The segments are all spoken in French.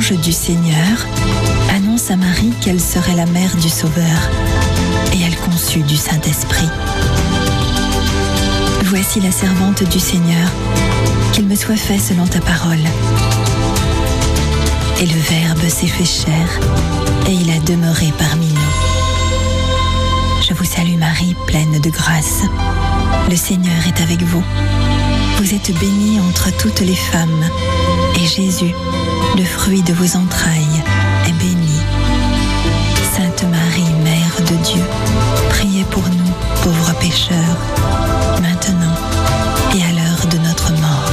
l'ange du Seigneur annonce à Marie qu'elle serait la mère du Sauveur, et elle conçut du Saint-Esprit. Voici la servante du Seigneur, qu'il me soit fait selon ta parole. Et le Verbe s'est fait chair, et il a demeuré parmi nous. Je vous salue Marie, pleine de grâce. Le Seigneur est avec vous. Vous êtes bénie entre toutes les femmes, et Jésus, le fruit de vos entrailles, est béni. Sainte Marie, Mère de Dieu, priez pour nous, pauvres pécheurs, maintenant et à l'heure de notre mort.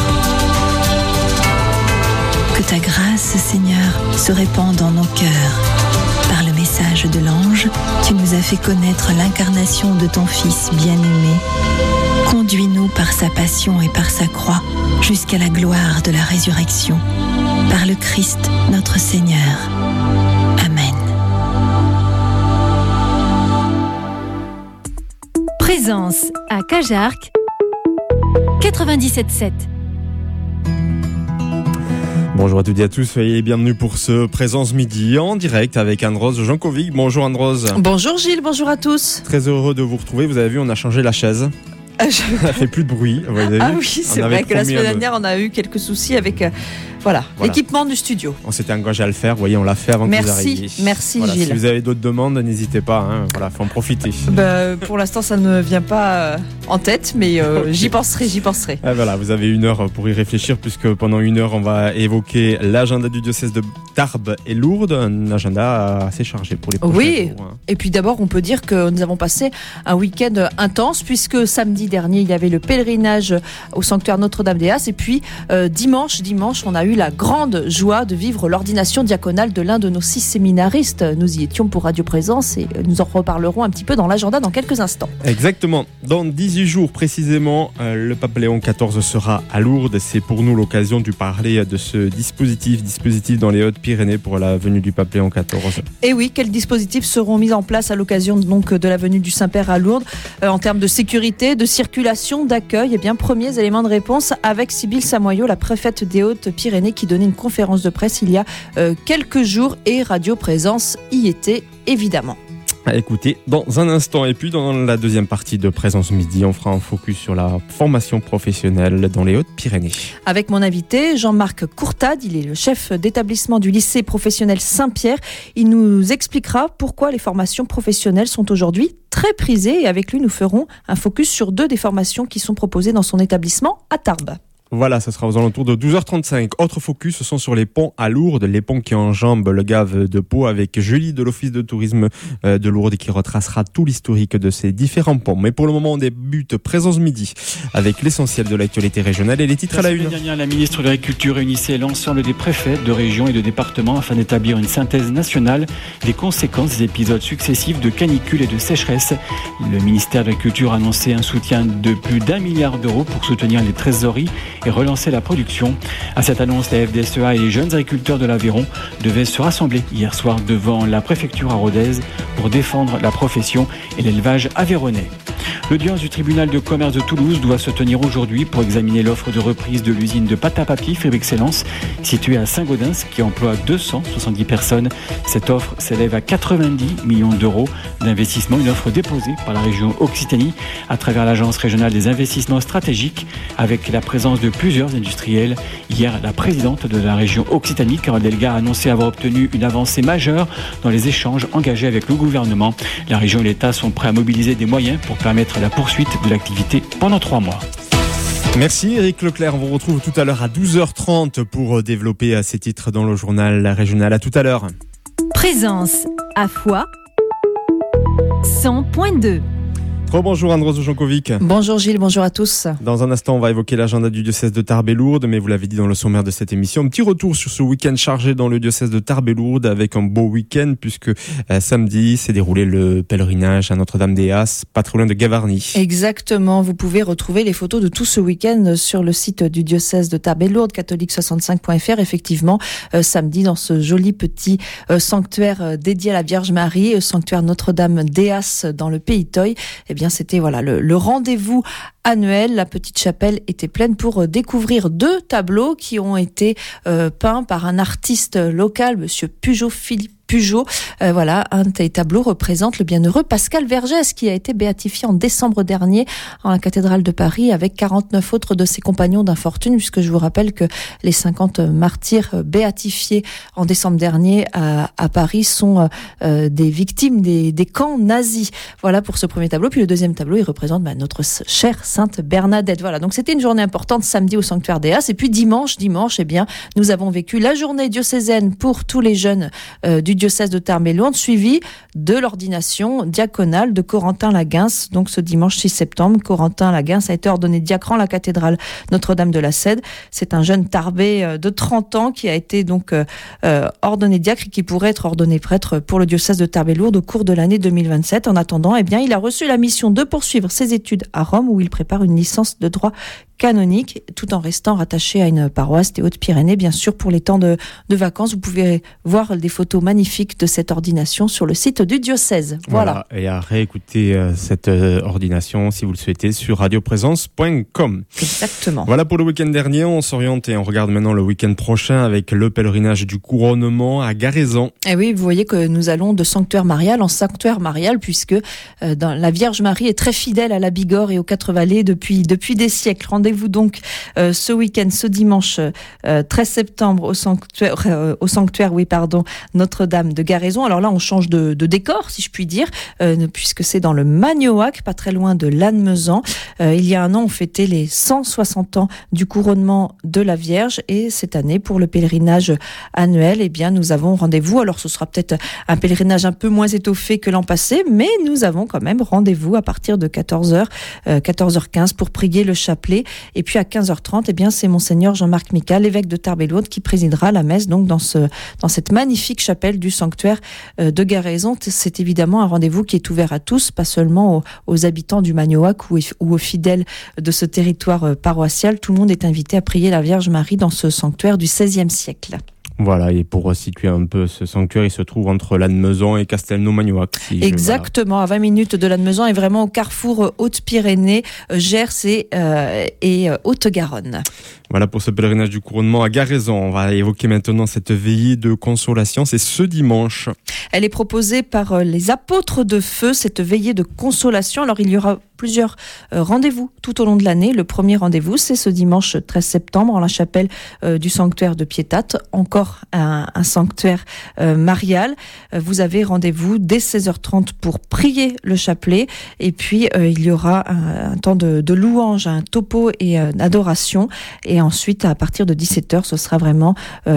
Que ta grâce, Seigneur, se répande dans nos cœurs. Par le message de l'ange, tu nous as fait connaître l'incarnation de ton Fils bien-aimé. Conduis-nous par sa passion et par sa croix jusqu'à la gloire de la résurrection. Par le Christ, notre Seigneur. Amen. Présence à Cajarc 97.7. Bonjour à toutes et à tous, soyez les bienvenus pour ce Présence Midi en direct avec Anne-Rose Jankovic. Bonjour Anne-Rose. Bonjour Gilles, bonjour à tous. Très heureux de vous retrouver, vous avez vu, on a changé la chaise. Ça fait plus de bruit. Oui, c'est vrai que la semaine dernière, on a eu quelques soucis avec l'équipement du studio. On s'était engagé à le faire, vous voyez, on l'a fait avant que vous arriviez. Merci Gilles. Si vous avez d'autres demandes, n'hésitez pas, faut en profiter. Pour l'instant, ça ne me vient pas en tête, mais j'y penserai. Et voilà, vous avez 1 heure pour y réfléchir, puisque pendant 1 heure, on va évoquer l'agenda du diocèse de Tarbes et Lourdes, un agenda assez chargé pour les prochains jours. Et puis d'abord, on peut dire que nous avons passé un week-end intense, puisque samedi dernier, il y avait le pèlerinage au sanctuaire Notre-Dame-des-As, et puis dimanche, on a eu la grande joie de vivre l'ordination diaconale de l'un de nos 6 séminaristes. Nous y étions pour Radio Présence et nous en reparlerons un petit peu dans l'agenda dans quelques instants. Exactement. Dans 18 jours précisément, le pape Léon XIV sera à Lourdes. C'est pour nous l'occasion de parler de ce dispositif dans les Hautes-Pyrénées pour la venue du pape Léon XIV. Et oui, quels dispositifs seront mis en place à l'occasion donc de la venue du Saint-Père à Lourdes en termes de sécurité, de circulation, d'accueil? Eh bien, premiers éléments de réponse avec Sybille Samoyau, la préfète des Hautes-Pyrénées, qui donnait une conférence de presse il y a quelques jours, et Radio Présence y était évidemment. À écouter dans un instant. Et puis dans la deuxième partie de Présence Midi, on fera un focus sur la formation professionnelle dans les Hautes-Pyrénées. Avec mon invité Jean-Marc Courtade, il est le chef d'établissement du lycée professionnel Saint-Pierre. Il nous expliquera pourquoi les formations professionnelles sont aujourd'hui très prisées, et avec lui nous ferons un focus sur 2 des formations qui sont proposées dans son établissement à Tarbes. Voilà, ça sera aux alentours de 12h35. Autre focus, ce sont sur les ponts à Lourdes, les ponts qui enjambent le Gave de Pau, avec Julie de l'Office de tourisme de Lourdes qui retracera tout l'historique de ces différents ponts. Mais pour le moment, on débute Présence Midi avec l'essentiel de l'actualité régionale et les titres à la une. La semaine dernière, la ministre de l'Agriculture réunissait l'ensemble des préfets de régions et de départements afin d'établir une synthèse nationale des conséquences des épisodes successifs de canicule et de sécheresse. Le ministère de l'Agriculture a annoncé un soutien de plus d'1 milliard d'euros pour soutenir les trésoreries et relancer la production. À cette annonce, la FDSEA et les jeunes agriculteurs de l'Aveyron devaient se rassembler hier soir devant la préfecture à Rodez pour défendre la profession et l'élevage aveyronnais. L'audience du tribunal de commerce de Toulouse doit se tenir aujourd'hui pour examiner l'offre de reprise de l'usine de pâte à papier Fabrique-Excellence située à Saint-Gaudens qui emploie 270 personnes. Cette offre s'élève à 90 millions d'euros d'investissement, une offre déposée par la région Occitanie à travers l'agence régionale des investissements stratégiques avec la présence de plusieurs industriels. Hier, la présidente de la région Occitanie, Carole Delga, a annoncé avoir obtenu une avancée majeure dans les échanges engagés avec le gouvernement. La région et l'État sont prêts à mobiliser des moyens pour permettre la poursuite de l'activité pendant 3 mois. Merci Eric Leclerc, on vous retrouve tout à l'heure à 12h30 pour développer ces titres dans le journal régional. À tout à l'heure. Présence à Foix 100.2. Bonjour Anne-Rose Jankovic. Bonjour Gilles, bonjour à tous. Dans un instant, on va évoquer l'agenda du diocèse de Tarbes et Lourdes, mais vous l'avez dit dans le sommaire de cette émission, un petit retour sur ce week-end chargé dans le diocèse de Tarbes et Lourdes avec un beau week-end puisque samedi s'est déroulé le pèlerinage à Notre-Dame-des-As, pas trop loin de Gavarnie. Exactement, vous pouvez retrouver les photos de tout ce week-end sur le site du diocèse de Tarbes et Lourdes, catholique65.fr. Effectivement, samedi dans ce joli petit sanctuaire dédié à la Vierge Marie, sanctuaire Notre-Dame-des-As dans le Pays Toy, eh bien c'était le rendez-vous annuel. La petite chapelle était pleine pour découvrir 2 tableaux qui ont été peints par un artiste local, monsieur Philippe Pugeot. Un des tableaux représente le bienheureux Pascal Vergès qui a été béatifié en décembre dernier en la cathédrale de Paris avec 49 autres de ses compagnons d'infortune, puisque je vous rappelle que les 50 martyrs béatifiés en décembre dernier à Paris sont des victimes des camps nazis. Voilà pour ce premier tableau. Puis le deuxième tableau, il représente notre chère Sainte Bernadette. Voilà, donc c'était une journée importante samedi au sanctuaire des As. Et puis dimanche, nous avons vécu la journée diocésaine pour tous les jeunes du diocèse de Tarbes et Lourdes, suivi de l'ordination diaconale de Corentin Laguens. Donc ce dimanche 6 septembre, Corentin Laguens a été ordonné diacre à la cathédrale Notre-Dame de la Cède. C'est un jeune Tarbais de 30 ans qui a été donc ordonné diacre et qui pourrait être ordonné prêtre pour le diocèse de Tarbes et Lourdes au cours de l'année 2027. En attendant, il a reçu la mission de poursuivre ses études à Rome où il prépare une licence de droit canonique, tout en restant rattaché à une paroisse des Hautes-Pyrénées. Bien sûr, pour les temps de vacances, vous pouvez voir des photos magnifiques de cette ordination sur le site du diocèse. Voilà. Et à réécouter cette ordination, si vous le souhaitez, sur radioprésence.com. Exactement. Voilà pour le week-end dernier. On s'oriente et on regarde maintenant le week-end prochain avec le pèlerinage du couronnement à Garaison. Et oui, vous voyez que nous allons de sanctuaire marial en sanctuaire marial, puisque la Vierge Marie est très fidèle à la Bigorre et aux 4 vallées depuis des siècles. Rendez-vous donc ce week-end, ce dimanche 13 septembre au sanctuaire Notre-Dame de Garaison. Alors là, on change de décor, si je puis dire, puisque c'est dans le Magnoac, pas très loin de Lannemezan. Il y a un an, on fêtait les 160 ans du couronnement de la Vierge, et cette année, pour le pèlerinage annuel, nous avons rendez-vous. Alors ce sera peut-être un pèlerinage un peu moins étoffé que l'an passé, mais nous avons quand même rendez-vous à partir de 14h, 14h15 pour prier le chapelet. Et puis à 15h30, c'est Monseigneur Jean-Marc Mical, l'évêque de Tarbes et Lourdes, qui présidera la messe donc dans cette magnifique chapelle du sanctuaire de Garaison. C'est évidemment un rendez-vous qui est ouvert à tous, pas seulement aux habitants du Magnoac ou aux fidèles de ce territoire paroissial. Tout le monde est invité à prier la Vierge Marie dans ce sanctuaire du XVIe siècle. Voilà, et pour situer un peu ce sanctuaire, il se trouve entre Lannemezan et Castelnau-Magnoac. Exactement, à 20 minutes de Lannemezan et vraiment au carrefour Haute-Pyrénées, Gers et Haute-Garonne. Voilà pour ce pèlerinage du couronnement à Garaison. On va évoquer maintenant cette veillée de consolation. C'est ce dimanche. Elle est proposée par les apôtres de feu, cette veillée de consolation. Alors il y aura plusieurs rendez-vous tout au long de l'année. Le premier rendez-vous, c'est ce dimanche 13 septembre en la chapelle du sanctuaire de Piétate, encore un sanctuaire marial. Vous avez rendez-vous dès 16h30 pour prier le chapelet, et puis il y aura un temps de louange, un topo et adoration, et ensuite à partir de 17h, ce sera vraiment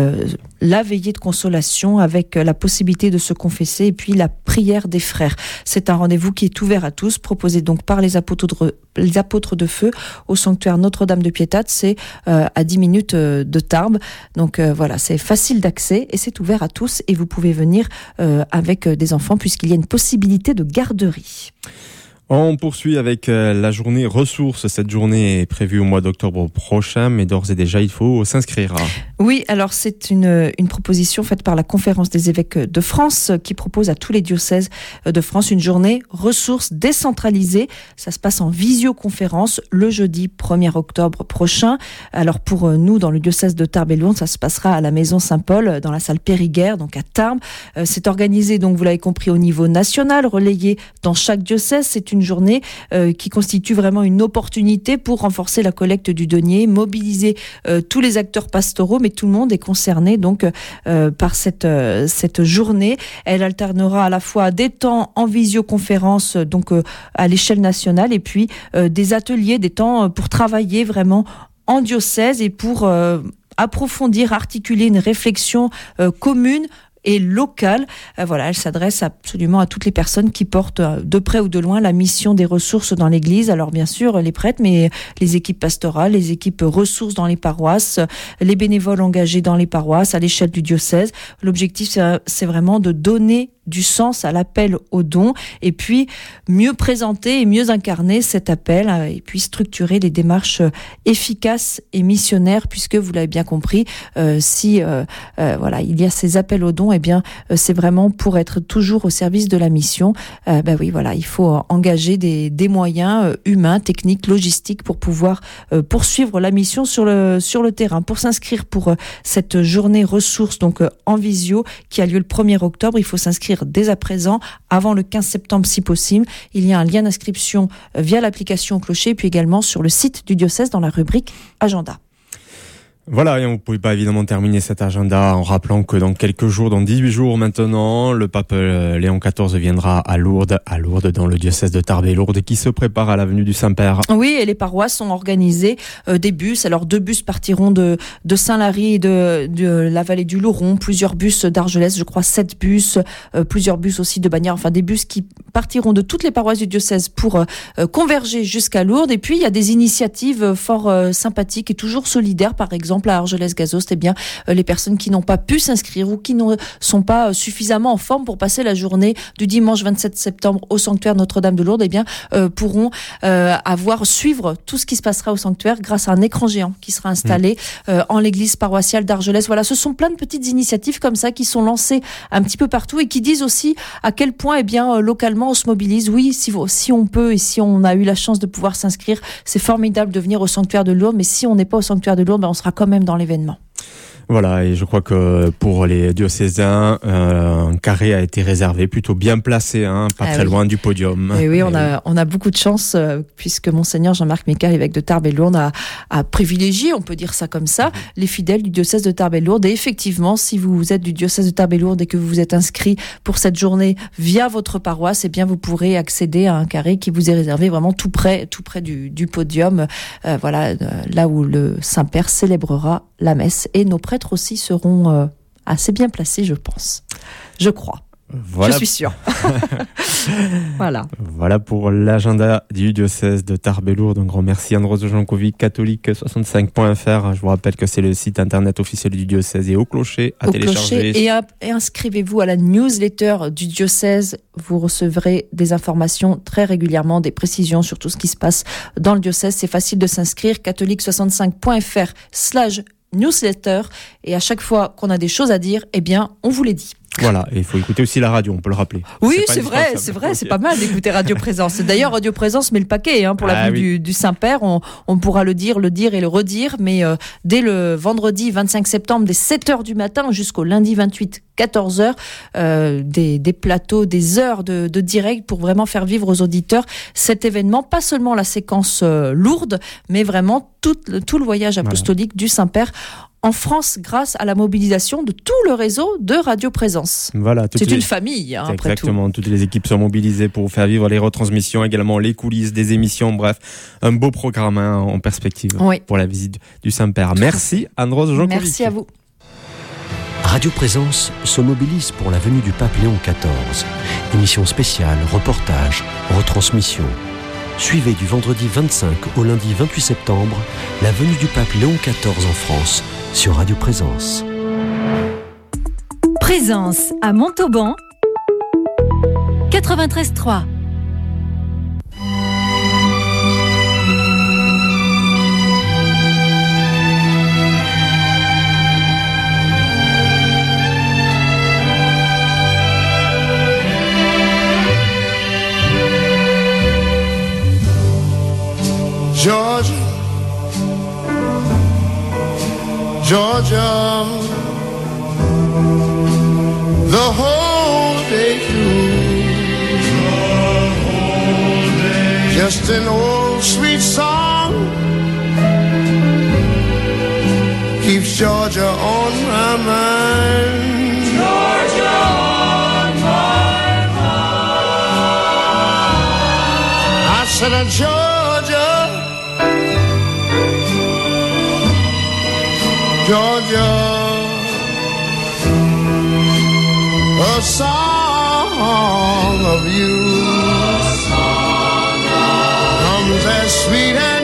la veillée de consolation avec la possibilité de se confesser et puis la prière des frères. C'est un rendez-vous qui est ouvert à tous, proposé donc par les apôtres de feu au sanctuaire Notre-Dame de Piétate. C'est à 10 minutes de Tarbes. Donc voilà, c'est facile d'accès et c'est ouvert à tous, et vous pouvez venir avec des enfants puisqu'il y a une possibilité de garderie. On poursuit avec la journée ressources. Cette journée est prévue au mois d'octobre prochain, mais d'ores et déjà, il faut s'inscrire. Oui, alors c'est une proposition faite par la Conférence des évêques de France qui propose à tous les diocèses de France une journée ressources décentralisée. Ça se passe en visioconférence le jeudi 1er octobre prochain. Alors pour nous, dans le diocèse de Tarbes et Lourdes, ça se passera à la Maison Saint-Paul, dans la salle Périguerre, donc à Tarbes. C'est organisé, donc vous l'avez compris, au niveau national, relayé dans chaque diocèse. C'est une journée qui constitue vraiment une opportunité pour renforcer la collecte du denier, mobiliser tous les acteurs pastoraux, mais tout le monde est concerné donc par cette journée. Elle alternera à la fois des temps en visioconférence donc à l'échelle nationale, et puis des ateliers, des temps pour travailler vraiment en diocèse et pour approfondir, articuler une réflexion commune et locale. Voilà, elle s'adresse absolument à toutes les personnes qui portent de près ou de loin la mission des ressources dans l'Église. Alors bien sûr, les prêtres, mais les équipes pastorales, les équipes ressources dans les paroisses, les bénévoles engagés dans les paroisses à l'échelle du diocèse. L'objectif, c'est vraiment de donner du sens à l'appel aux dons et puis mieux présenter et mieux incarner cet appel et puis structurer les démarches efficaces et missionnaires puisque vous l'avez bien compris, si il y a ces appels aux dons, c'est vraiment pour être toujours au service de la mission. Il faut engager des moyens humains, techniques, logistiques pour pouvoir poursuivre la mission sur le terrain. Pour s'inscrire pour cette journée ressources donc en visio qui a lieu le 1er octobre, il faut s'inscrire dès à présent avant le 15 septembre si possible. Il y a un lien d'inscription via l'application Clocher puis également sur le site du diocèse dans la rubrique Agenda. Voilà, et on ne pouvait pas évidemment terminer cet agenda en rappelant que dans quelques jours, dans 18 jours maintenant, le pape Léon XIV viendra à Lourdes dans le diocèse de Tarbes et Lourdes qui se prépare à la venue du Saint-Père. Oui, et les paroisses ont organisé des bus. Alors 2 bus partiront de Saint-Lary et de la vallée du Lauron, plusieurs bus d'Argelès, je crois 7 bus, plusieurs bus aussi de Bagnères, enfin des bus qui partiront de toutes les paroisses du diocèse pour converger jusqu'à Lourdes. Et puis il y a des initiatives fort sympathiques et toujours solidaires, par exemple à Argelès-Gazost, les personnes qui n'ont pas pu s'inscrire ou qui ne sont pas suffisamment en forme pour passer la journée du dimanche 27 septembre au sanctuaire Notre-Dame de Lourdes, pourront suivre tout ce qui se passera au sanctuaire grâce à un écran géant qui sera installé en l'église paroissiale d'Argelès. Voilà, ce sont plein de petites initiatives comme ça qui sont lancées un petit peu partout et qui disent aussi à quel point localement on se mobilise. Oui, si on peut et si on a eu la chance de pouvoir s'inscrire, c'est formidable de venir au sanctuaire de Lourdes, mais si on n'est pas au sanctuaire de Lourdes, on sera quand même dans l'événement. Voilà, et je crois que pour les diocésains, un carré a été réservé, plutôt bien placé, pas très loin du podium. Et oui, on a beaucoup de chance, puisque Monseigneur Jean-Marc Michael, évêque de Tarbes et Lourdes, a privilégié, on peut dire ça comme ça, les fidèles du diocèse de Tarbes et Lourdes. Et effectivement, si vous êtes du diocèse de Tarbes et Lourdes et que vous vous êtes inscrit pour cette journée via votre paroisse, vous pourrez accéder à un carré qui vous est réservé vraiment tout près du podium, là où le Saint-Père célébrera la messe. Et nos prêtres aussi seront assez bien placés, je pense. Je crois. Voilà. Je suis sûre. Voilà pour l'agenda du diocèse de Tarbes et Lourdes. Un grand merci Andros Jankovic, catholique65.fr. Je vous rappelle que c'est le site internet officiel du diocèse et au clocher à télécharger. Et inscrivez-vous à la newsletter du diocèse. Vous recevrez des informations très régulièrement, des précisions sur tout ce qui se passe dans le diocèse. C'est facile de s'inscrire, catholique65.fr/newsletter, et à chaque fois qu'on a des choses à dire, on vous les dit. Voilà, et il faut écouter aussi la radio, on peut le rappeler. Oui, c'est vrai, c'est pas mal d'écouter Radio Présence. D'ailleurs, Radio Présence met le paquet pour la venue du Saint-Père. On pourra le dire et le redire, mais dès le vendredi 25 septembre, dès 7h du matin jusqu'au lundi 28 14h, des plateaux, des heures de direct pour vraiment faire vivre aux auditeurs cet événement, pas seulement la séquence lourde, mais vraiment tout le voyage apostolique du Saint-Père en France grâce à la mobilisation de tout le réseau de Radio Présence. Voilà, c'est une famille, après exactement, tout. Toutes les équipes sont mobilisées pour faire vivre les retransmissions, également les coulisses des émissions, bref, un beau programme en perspective pour la visite du Saint-Père. Merci Andros Jankovic. Merci à vous. Radio Présence se mobilise pour la venue du pape Léon XIV. Émission spéciale, reportage, retransmission. Suivez du vendredi 25 au lundi 28 septembre la venue du pape Léon XIV en France sur Radio Présence. Présence à Montauban 93.3. Georgia, Georgia, the whole day through, just an old sweet song keeps Georgia on my mind. Georgia on my mind. I said, Georgia, Georgia, a song of you comes as sweet and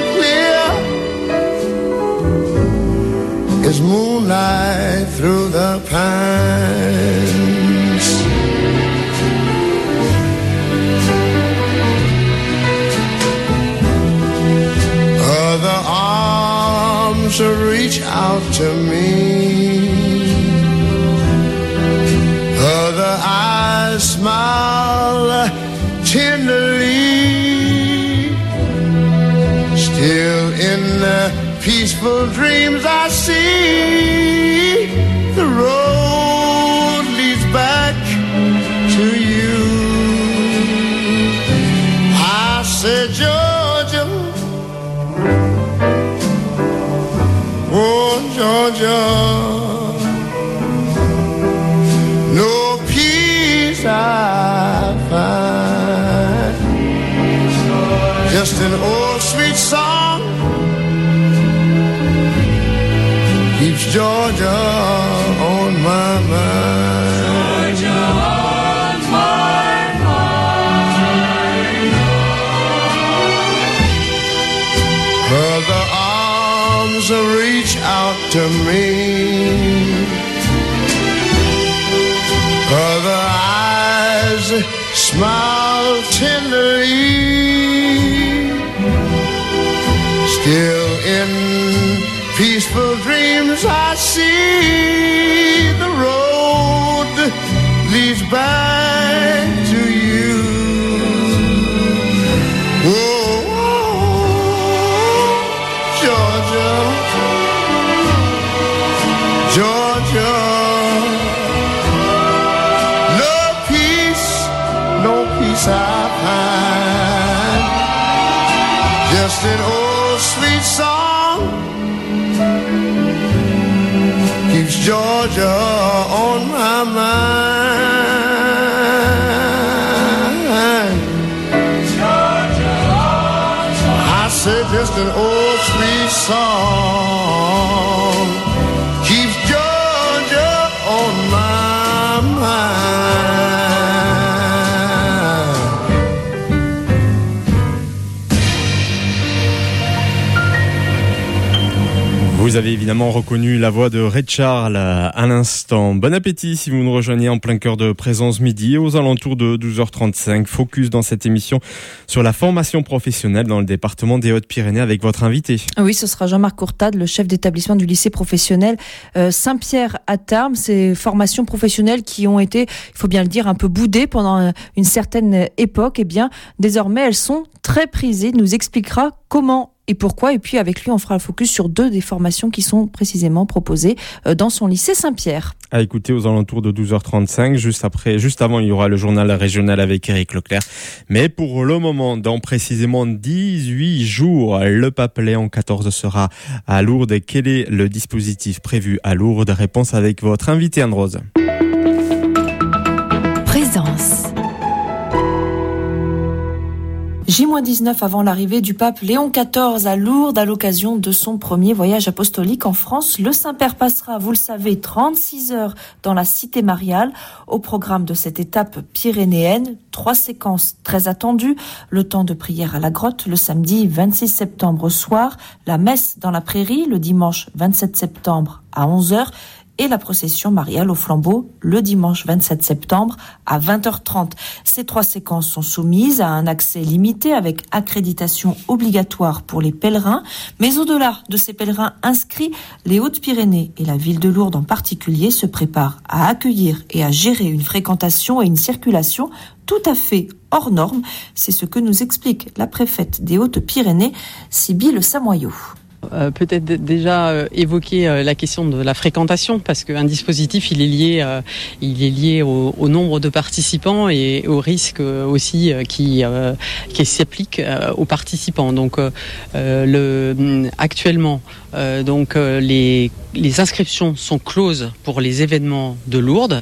clear as moonlight through the pines. reach out to me. Other eyes smile tenderly. Still in the peaceful dreams I see, the road leads back to you. I said, Georgia, oh Georgia, no peace I find, just an old sweet song keeps Georgia on my mind. Georgia on my mind. Other arms reach out to me. Other eyes smile tenderly. Still in peaceful dreams I see, the road leads back to you. Oh, Georgia, Georgia, no peace I find, just an old sweet song keeps Georgia on my mind. Georgia on my mind. I said just an old sweet song keeps Georgia on my mind. Vous avez évidemment reconnu la voix de Ray Charles à l'instant. Bon appétit si vous nous rejoignez en plein cœur de Présence Midi aux alentours de 12h35. Focus dans cette émission sur la formation professionnelle dans le département des Hautes-Pyrénées avec votre invité. Oui, ce sera Jean-Marc Courtade, le chef d'établissement du lycée professionnel Saint-Pierre à Tarbes. Ces formations professionnelles qui ont été, il faut bien le dire, un peu boudées pendant une certaine époque. Eh bien, désormais, elles sont très prisées. Il nous expliquera comment et pourquoi. Et puis avec lui, on fera le focus sur 2 des formations qui sont précisément proposées dans son lycée Saint-Pierre. À écouter aux alentours de 12h35. Juste avant, il y aura le journal régional avec Éric Leclerc. Mais pour le moment, dans précisément 18 jours, le pape Léon XIV sera à Lourdes. Quel est le dispositif prévu à Lourdes? Réponse avec votre invité Anne-Rose. Présence. J-19 avant l'arrivée du pape Léon XIV à Lourdes à l'occasion de son premier voyage apostolique en France. Le Saint-Père passera, vous le savez, 36 heures dans la cité mariale. Au programme de cette étape pyrénéenne, 3 séquences très attendues. Le temps de prière à la grotte le samedi 26 septembre au soir, la messe dans la prairie le dimanche 27 septembre à 11h et la procession mariale au flambeau le dimanche 27 septembre à 20h30. Ces 3 séquences sont soumises à un accès limité avec accréditation obligatoire pour les pèlerins. Mais au-delà de ces pèlerins inscrits, les Hautes-Pyrénées et la ville de Lourdes en particulier se préparent à accueillir et à gérer une fréquentation et une circulation tout à fait hors normes. C'est ce que nous explique la préfète des Hautes-Pyrénées, Sybille Samoyau. Peut-être déjà évoquer la question de la fréquentation, parce qu'un dispositif il est lié au nombre de participants et au risque aussi qui s'applique aux participants. Donc actuellement les inscriptions sont closes pour les événements de Lourdes.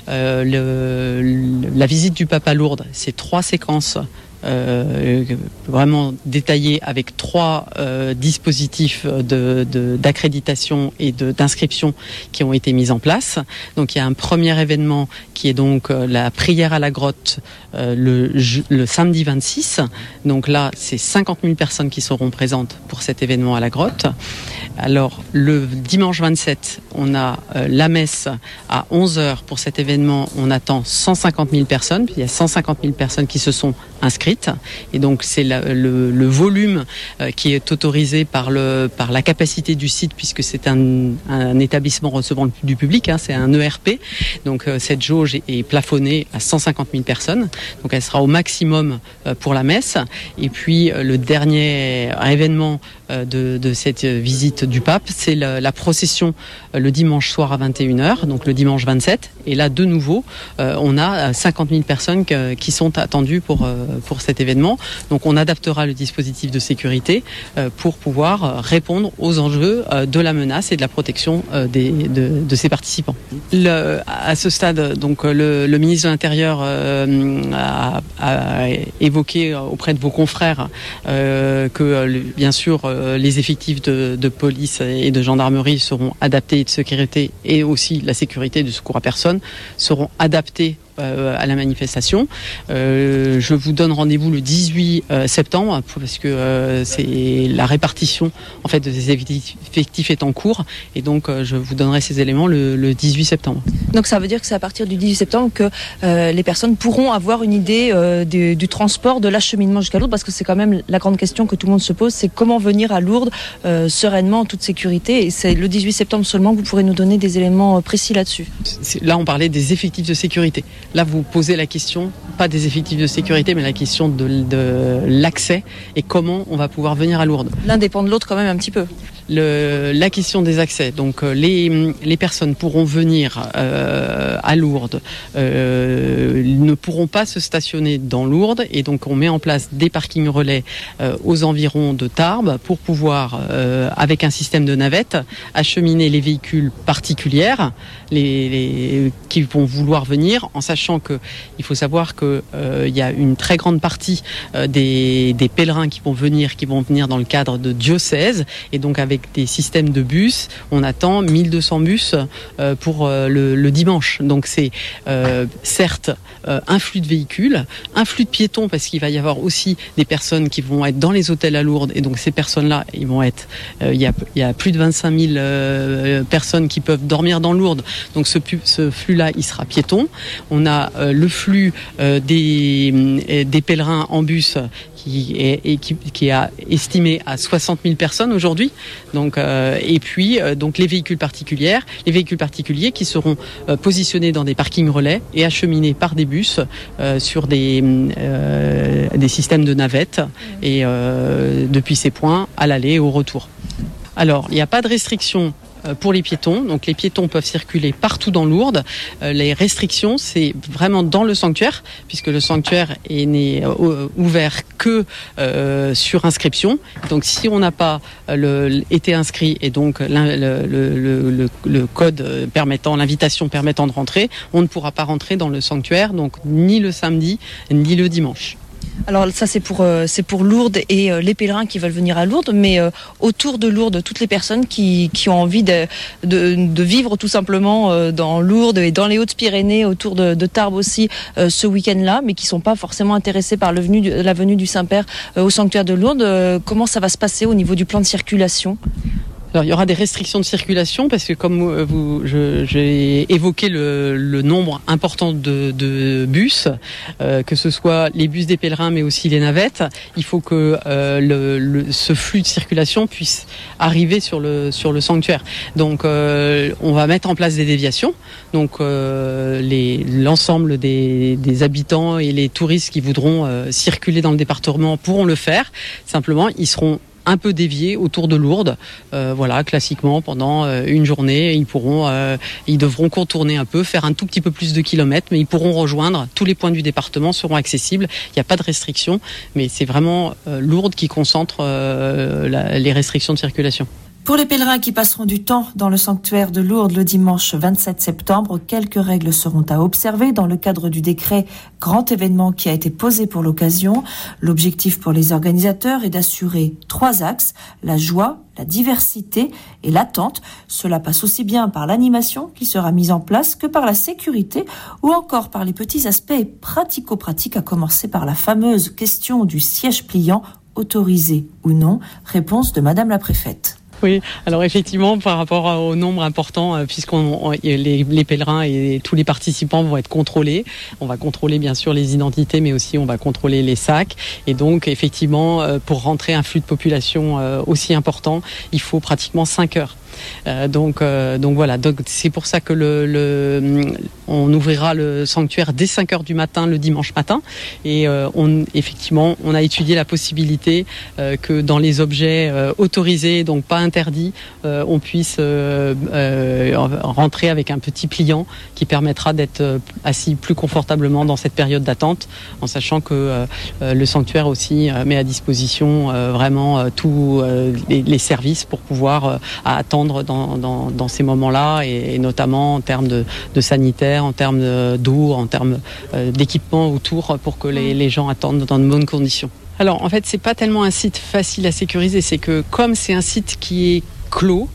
La visite du pape à Lourdes, c'est 3 séquences vraiment détaillé avec 3 dispositifs d'accréditation et d'inscription qui ont été mis en place. Donc il y a un premier événement qui est donc la prière à la grotte le samedi 26. Donc là, c'est 50 000 personnes qui seront présentes pour cet événement à la grotte. Alors le dimanche 27, on a la messe à 11h. Pour cet événement, on attend 150 000 personnes. Puis il y a 150 000 personnes qui se sont inscrites. rites. Et donc c'est le volume qui est autorisé par la capacité du site, puisque c'est un établissement recevant du public, c'est un ERP. Donc cette jauge est plafonnée à 150 000 personnes. Donc elle sera au maximum pour la messe. Et puis le dernier événement de cette visite du pape, c'est la procession le dimanche soir à 21h, donc le dimanche 27. Et là, de nouveau, on a 50 000 personnes qui sont attendues pour cet événement. Donc on adaptera le dispositif de sécurité pour pouvoir répondre aux enjeux de la menace et de la protection de ces participants. À ce stade, donc le ministre de l'Intérieur a évoqué auprès de vos confrères que bien sûr les effectifs de police et de gendarmerie seront adaptés, et de sécurité et aussi la sécurité du secours à personne seront adaptés à la manifestation. Je vous donne rendez-vous le 18 septembre parce que c'est la répartition en fait de ces effectifs est en cours et donc je vous donnerai ces éléments le 18 septembre. Donc ça veut dire que c'est à partir du 18 septembre que les personnes pourront avoir une idée du transport, de l'acheminement jusqu'à Lourdes, parce que c'est quand même la grande question que tout le monde se pose, c'est comment venir à Lourdes sereinement en toute sécurité, et c'est le 18 septembre seulement que vous pourrez nous donner des éléments précis là-dessus. Là on parlait des effectifs de sécurité. Là, vous posez la question, pas des effectifs de sécurité, mais la question de l'accès et comment on va pouvoir venir à Lourdes. L'un dépend de l'autre quand même un petit peu. La question des accès. Donc, les personnes pourront venir à Lourdes, ne pourront pas se stationner dans Lourdes, et donc on met en place des parkings relais aux environs de Tarbes pour pouvoir, avec un système de navettes, acheminer les véhicules particulières qui vont vouloir venir, en sachant qu'il faut savoir que il y a une très grande partie des pèlerins qui vont venir dans le cadre de diocèses, et donc avec des systèmes de bus, on attend 1200 bus pour le dimanche. Donc c'est certes un flux de véhicules, un flux de piétons, parce qu'il va y avoir aussi des personnes qui vont être dans les hôtels à Lourdes, et donc ces personnes-là, ils vont être, il y a plus de 25 000 personnes qui peuvent dormir dans Lourdes. Donc ce flux-là, il sera piéton. On a le flux des pèlerins en bus qui est estimé à 60 000 personnes aujourd'hui. Donc, et puis donc les véhicules particuliers qui seront positionnés dans des parkings relais et acheminés par des bus sur des systèmes de navettes et depuis ces points à l'aller et au retour. Alors, il n'y a pas de restriction pour les piétons, donc les piétons peuvent circuler partout dans Lourdes. Les restrictions, c'est vraiment dans le sanctuaire, puisque le sanctuaire n'est ouvert que sur inscription. Donc si on n'a pas été inscrit et donc le code permettant, l'invitation permettant de rentrer, on ne pourra pas rentrer dans le sanctuaire, donc ni le samedi ni le dimanche. Alors ça c'est pour Lourdes et les pèlerins qui veulent venir à Lourdes, mais autour de Lourdes, toutes les personnes qui ont envie de vivre tout simplement dans Lourdes et dans les Hautes-Pyrénées, autour de Tarbes aussi ce week-end-là, mais qui sont pas forcément intéressés par la venue du Saint-Père au sanctuaire de Lourdes. Comment ça va se passer au niveau du plan de circulation ? Alors, il y aura des restrictions de circulation parce que comme j'ai évoqué le nombre important de bus, que ce soit les bus des pèlerins mais aussi les navettes, il faut que ce flux de circulation puisse arriver sur le sanctuaire. Donc on va mettre en place des déviations. Donc l'ensemble des habitants et les touristes qui voudront circuler dans le département pourront le faire. Simplement, ils seront un peu déviés autour de Lourdes, classiquement pendant une journée, ils devront contourner un peu, faire un tout petit peu plus de kilomètres, mais ils pourront rejoindre tous les points du département, seront accessibles. Il n'y a pas de restrictions, mais c'est vraiment Lourdes qui concentre les restrictions de circulation. Pour les pèlerins qui passeront du temps dans le sanctuaire de Lourdes le dimanche 27 septembre, quelques règles seront à observer dans le cadre du décret grand événement qui a été posé pour l'occasion. L'objectif pour les organisateurs est d'assurer 3 axes, la joie, la diversité et l'attente. Cela passe aussi bien par l'animation qui sera mise en place que par la sécurité ou encore par les petits aspects pratico-pratiques, à commencer par la fameuse question du siège pliant, autorisé ou non. Réponse de Madame la Préfète. Oui, alors effectivement, par rapport au nombre important, les pèlerins et tous les participants vont être contrôlés. On va contrôler bien sûr les identités, mais aussi on va contrôler les sacs. Et donc effectivement, pour rentrer un flux de population aussi important, il faut pratiquement 5 heures. Donc voilà, donc c'est pour ça que on ouvrira le sanctuaire dès 5 heures du matin le dimanche matin, et on a étudié la possibilité que dans les objets autorisés, donc pas interdits, on puisse rentrer avec un petit pliant qui permettra d'être assis plus confortablement dans cette période d'attente, en sachant que le sanctuaire aussi met à disposition vraiment tous les services pour pouvoir attendre dans ces moments-là, et notamment en termes de sanitaire, en termes d'eau, en termes d'équipement autour, pour que les gens attendent dans de bonnes conditions. Alors en fait, c'est pas tellement un site facile à sécuriser, c'est que comme c'est un site qui est clos,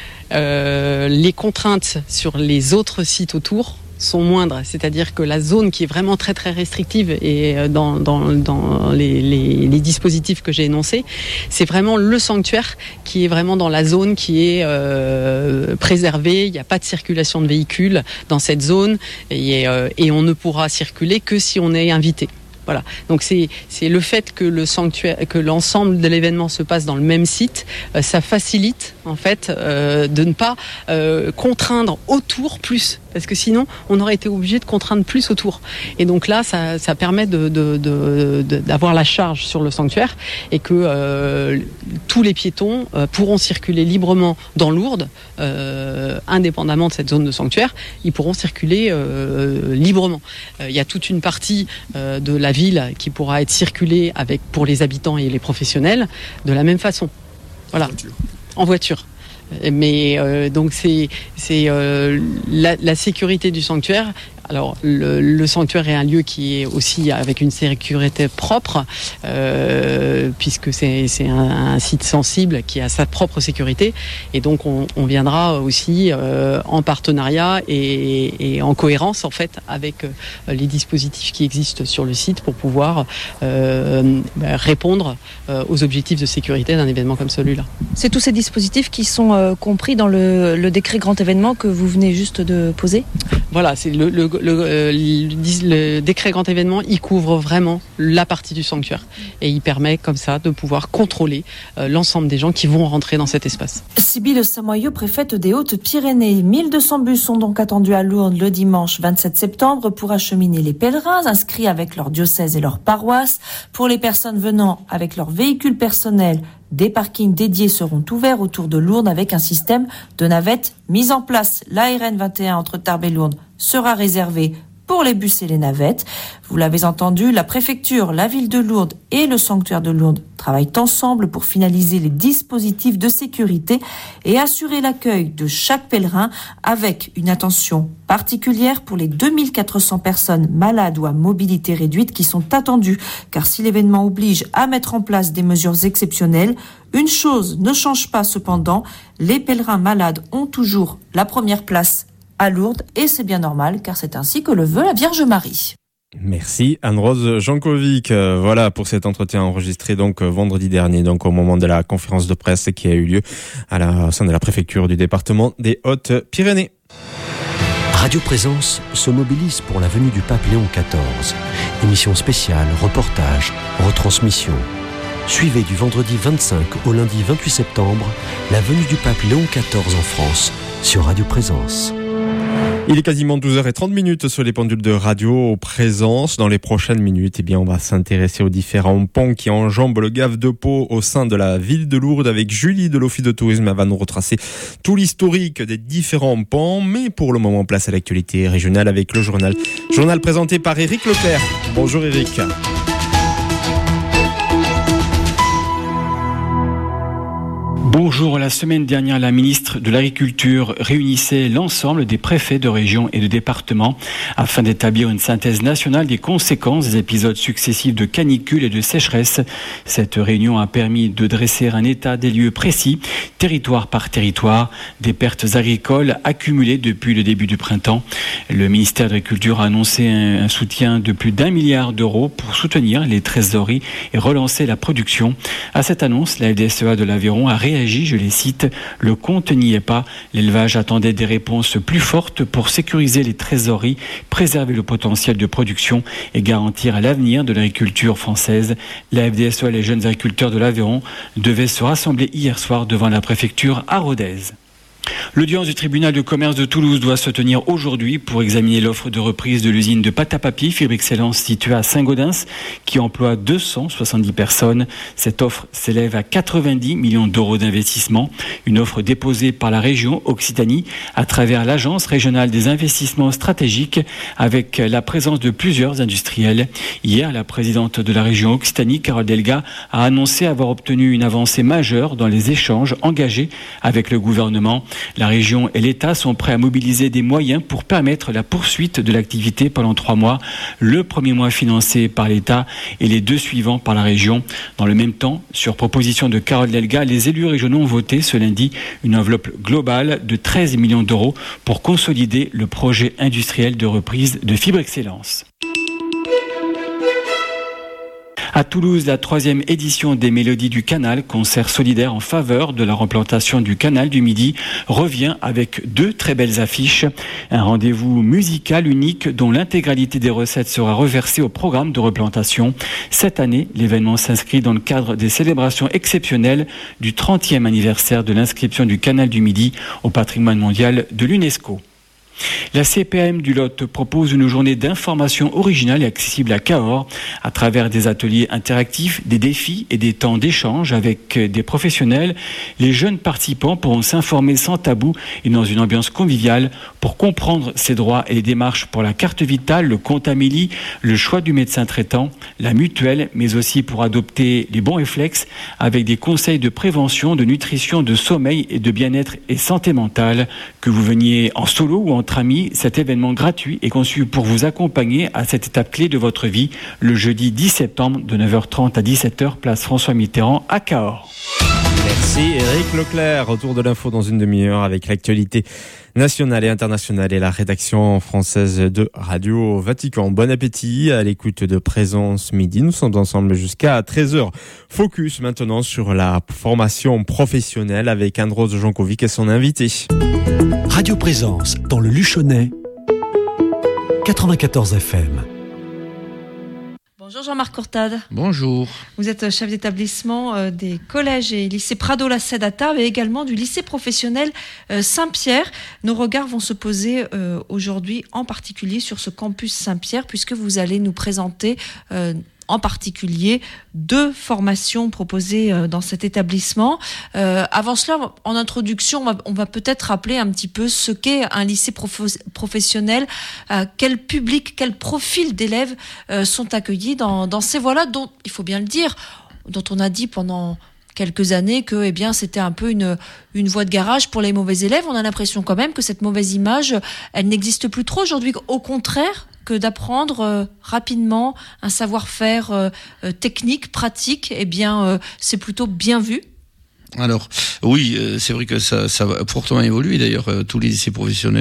les contraintes sur les autres sites autour sont moindres, c'est-à-dire que la zone qui est vraiment très très restrictive, et dans les dispositifs que j'ai énoncés, c'est vraiment le sanctuaire qui est vraiment dans la zone qui est préservée. Il n'y a pas de circulation de véhicules dans cette zone, et on ne pourra circuler que si on est invité. Voilà. Donc c'est le fait que le sanctuaire, que l'ensemble de l'événement se passe dans le même site, ça facilite en fait de ne pas contraindre autour plus, parce que sinon on aurait été obligé de contraindre plus autour. Et donc là, ça permet d'avoir la charge sur le sanctuaire, et que tous les piétons pourront circuler librement dans Lourdes, indépendamment de cette zone de sanctuaire. Ils pourront circuler librement. Il y a toute une partie de la ville qui pourra être circulée pour les habitants et les professionnels de la même façon. Voilà. En voiture. Mais donc c'est la sécurité du sanctuaire. Alors le sanctuaire est un lieu qui est aussi avec une sécurité propre, puisque c'est un site sensible qui a sa propre sécurité, et donc on viendra aussi en partenariat et en cohérence en fait avec les dispositifs qui existent sur le site pour pouvoir répondre aux objectifs de sécurité d'un événement comme celui-là. C'est tous ces dispositifs qui sont compris dans le décret grand événement que vous venez juste de poser ? Voilà, c'est le décret grand événement, il couvre vraiment la partie du sanctuaire, et il permet comme ça de pouvoir contrôler l'ensemble des gens qui vont rentrer dans cet espace. Sybille Samoyau, préfète des Hautes-Pyrénées. 1200 bus sont donc attendus à Lourdes le dimanche 27 septembre pour acheminer les pèlerins inscrits avec leur diocèse et leur paroisse. Pour les personnes venant avec leur véhicule personnel, des parkings dédiés seront ouverts autour de Lourdes avec un système de navettes mis en place. La RN 21 entre Tarbes et Lourdes sera réservée pour les bus et les navettes. Vous l'avez entendu, la préfecture, la ville de Lourdes et le sanctuaire de Lourdes travaillent ensemble pour finaliser les dispositifs de sécurité et assurer l'accueil de chaque pèlerin, avec une attention particulière pour les 2400 personnes malades ou à mobilité réduite qui sont attendues. Car si l'événement oblige à mettre en place des mesures exceptionnelles, une chose ne change pas cependant, les pèlerins malades ont toujours la première place à Lourdes, et c'est bien normal car c'est ainsi que le veut la Vierge Marie. Merci Anne-Rose Jankovic. Voilà pour cet entretien enregistré donc vendredi dernier, donc au moment de la conférence de presse qui a eu lieu au sein de la préfecture du département des Hautes-Pyrénées. Radio Présence se mobilise pour la venue du pape Léon XIV. Émission spéciale, reportage, retransmission. Suivez du vendredi 25 au lundi 28 septembre la venue du pape Léon XIV en France sur Radio Présence. Il est quasiment 12h30 sur les pendules de Radio Présence. Dans les prochaines minutes, on va s'intéresser aux différents ponts qui enjambent le Gave de Pau au sein de la ville de Lourdes avec Julie de l'Office de tourisme. Elle va nous retracer tout l'historique des différents ponts. Mais pour le moment, place à l'actualité régionale avec le journal. Journal présenté par Éric Leclerc. Bonjour Éric. Bonjour. La semaine dernière, la ministre de l'Agriculture réunissait l'ensemble des préfets de région et de département afin d'établir une synthèse nationale des conséquences des épisodes successifs de canicule et de sécheresse. Cette réunion a permis de dresser un état des lieux précis, territoire par territoire, des pertes agricoles accumulées depuis le début du printemps. Le ministère de l'Agriculture a annoncé un soutien de plus d'1 milliard d'euros pour soutenir les trésoreries et relancer la production. À cette annonce, la FDSEA de l'Aveyron a réagi, je les cite, « Le compte n'y est pas. L'élevage attendait des réponses plus fortes pour sécuriser les trésoreries, préserver le potentiel de production et garantir l'avenir de l'agriculture française. » La FDSEA et les jeunes agriculteurs de l'Aveyron devaient se rassembler hier soir devant la préfecture à Rodez. L'audience du tribunal de commerce de Toulouse doit se tenir aujourd'hui pour examiner l'offre de reprise de l'usine de pâte à papier Fibre Excellence située à Saint-Gaudens qui emploie 270 personnes. Cette offre s'élève à 90 millions d'euros d'investissement. Une offre déposée par la région Occitanie à travers l'Agence régionale des investissements stratégiques avec la présence de plusieurs industriels. Hier, la présidente de la région Occitanie, Carole Delga, a annoncé avoir obtenu une avancée majeure dans les échanges engagés avec le gouvernement. La région et l'État sont prêts à mobiliser des moyens pour permettre la poursuite de l'activité pendant 3 mois. Le premier mois financé par l'État et les 2 suivants par la région. Dans le même temps, sur proposition de Carole Delga, les élus régionaux ont voté ce lundi une enveloppe globale de 13 millions d'euros pour consolider le projet industriel de reprise de Fibre Excellence. À Toulouse, la 3e édition des Mélodies du Canal, concert solidaire en faveur de la replantation du canal du Midi, revient avec 2 très belles affiches. Un rendez-vous musical unique dont l'intégralité des recettes sera reversée au programme de replantation. Cette année, l'événement s'inscrit dans le cadre des célébrations exceptionnelles du 30e anniversaire de l'inscription du canal du Midi au patrimoine mondial de l'UNESCO. La CPAM du Lot propose une journée d'information originale et accessible à Cahors à travers des ateliers interactifs, des défis et des temps d'échange avec des professionnels. Les jeunes participants pourront s'informer sans tabou et dans une ambiance conviviale pour comprendre ses droits et les démarches pour la carte vitale, le compte Amélie, le choix du médecin traitant, la mutuelle, mais aussi pour adopter les bons réflexes avec des conseils de prévention, de nutrition, de sommeil et de bien-être et santé mentale. Que vous veniez en solo ou entre amis, cet événement gratuit est conçu pour vous accompagner à cette étape clé de votre vie, le jeudi 10 septembre de 9h30 à 17h, place François Mitterrand à Cahors. Merci Eric Leclerc. Retour de l'info dans une demi-heure avec l'actualité nationale et internationale et la rédaction française de Radio Vatican. Bon appétit à l'écoute de Présence Midi. Nous sommes ensemble jusqu'à 13h. Focus maintenant sur la formation professionnelle avec Andros Jankovic et son invité. Radio Présence dans le Luchonnais, 94 FM. Bonjour Jean-Marc Courtade. Bonjour. Vous êtes chef d'établissement des collèges et lycées Prado-La-Cède à Tarbes et également du lycée professionnel Saint-Pierre. Nos regards vont se poser aujourd'hui en particulier sur ce campus Saint-Pierre puisque vous allez nous présenter en particulier 2 formations proposées dans cet établissement. Avant cela, en introduction, on va peut-être rappeler un petit peu ce qu'est un lycée professionnel, quel public, quel profil d'élèves sont accueillis dans ces voies-là, dont, il faut bien le dire, dont on a dit pendant quelques années que c'était un peu une voie de garage pour les mauvais élèves. On a l'impression quand même que cette mauvaise image, elle n'existe plus trop aujourd'hui. Au contraire, que d'apprendre rapidement un savoir-faire technique, pratique, c'est plutôt bien vu. Alors, oui, c'est vrai que ça va fortement évoluer. D'ailleurs, tous les lycées professionnels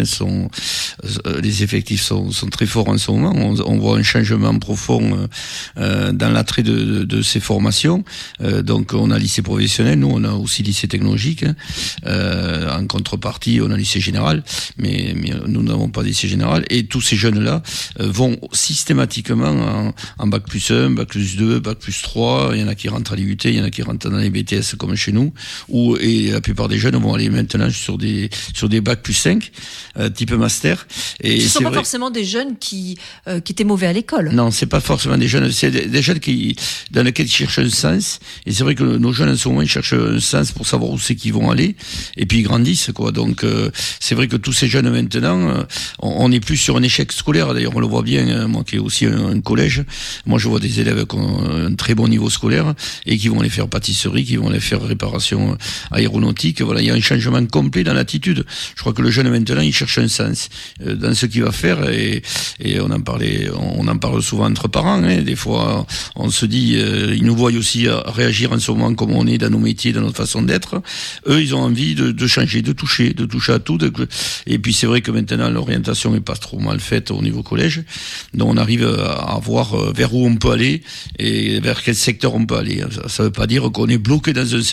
les effectifs sont très forts en ce moment. On voit un changement profond dans l'attrait de ces formations. Donc, on a lycée professionnel, nous, on a aussi lycée technologique. En contrepartie, on a lycée général, mais nous n'avons pas de lycée général. Et tous ces jeunes-là vont systématiquement en bac plus 1, bac plus 2, bac plus 3. Il y en a qui rentrent à l'IUT, il y en a qui rentrent dans les BTS comme chez nous. Et la plupart des jeunes vont aller maintenant sur des bacs plus 5, type master. Et ce ne sont pas forcément des jeunes qui étaient mauvais à l'école. Non, c'est pas forcément des jeunes, c'est des jeunes dans lesquels ils cherchent un sens. Et c'est vrai que nos jeunes en ce moment, ils cherchent un sens pour savoir où c'est qu'ils vont aller. Et puis ils grandissent, quoi. Donc c'est vrai que tous ces jeunes maintenant, on n'est plus sur un échec scolaire. D'ailleurs, on le voit bien. Moi, qui ai aussi un collège, moi je vois des élèves qui ont un très bon niveau scolaire et qui vont aller faire pâtisserie, qui vont aller faire réparation aéronautique. Voilà, il y a un changement complet dans l'attitude. Je crois que le jeune maintenant, il cherche un sens dans ce qu'il va faire et on en parle souvent entre parents. Des fois, on se dit, ils nous voient aussi réagir en ce moment comme on est dans nos métiers, dans notre façon d'être. Eux, ils ont envie de changer, de toucher à tout. Et puis c'est vrai que maintenant, l'orientation est pas trop mal faite au niveau collège. Donc on arrive à voir vers où on peut aller et vers quel secteur on peut aller. Ça veut pas dire qu'on est bloqué dans un secteur.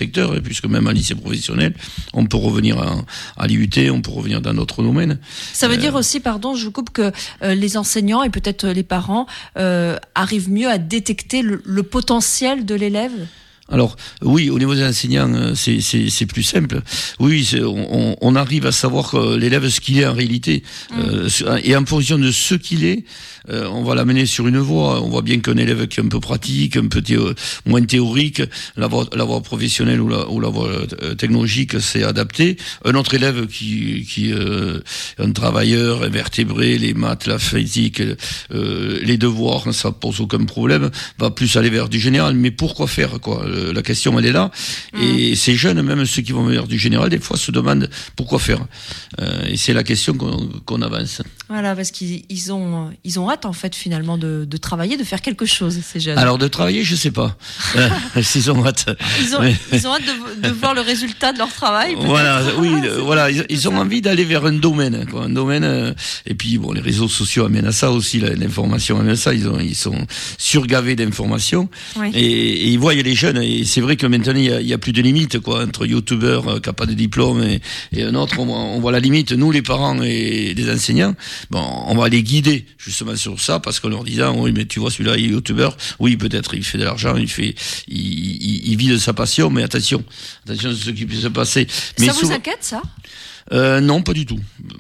puisque même à lycée professionnel, on peut revenir à l'IUT, on peut revenir dans d'autres domaines. Ça veut dire aussi, pardon, je vous coupe, que les enseignants et peut-être les parents arrivent mieux à détecter le potentiel de l'élève? Alors oui, au niveau des enseignants, c'est plus simple. Oui, on arrive à savoir l'élève ce qu'il est en réalité, et en fonction de ce qu'il est, on va l'amener sur une voie. On voit bien qu'un élève qui est un peu pratique, un peu moins théorique, la voie professionnelle ou la voie technologique, c'est adapté. Un autre élève qui un travailleur, invertébré, les maths, la physique, les devoirs, ça pose aucun problème, va plus aller vers du général. Mais pourquoi faire, quoi? La question, elle est là. Et ces jeunes, même ceux qui vont vers du général, des fois se demandent pourquoi faire. Et c'est la question qu'on avance. Voilà, parce qu'ils ont hâte, en fait, finalement, de travailler, de faire quelque chose, ces jeunes. Alors, de travailler, je sais pas. S'ils ont hâte. Ils ont hâte de voir le résultat de leur travail. Voilà, oui, voilà. Ils ont envie d'aller vers un domaine, quoi. Un domaine, et puis, bon, les réseaux sociaux amènent à ça aussi, l'information amène à ça. Ils sont surgavés d'informations. Oui. Et ils voient les jeunes, et c'est vrai que maintenant, il y a plus de limite, quoi, entre youtubeurs, qui n'a pas de diplôme, et un autre, on voit la limite, nous, les parents et des enseignants. Bon, on va les guider justement sur ça, parce qu'en leur disant, oui, mais tu vois, celui-là, il est youtubeur, oui, peut-être, il fait de l'argent, il vit de sa passion, mais attention à ce qui peut se passer. Mais ça vous inquiète, ça? Non, pas du tout,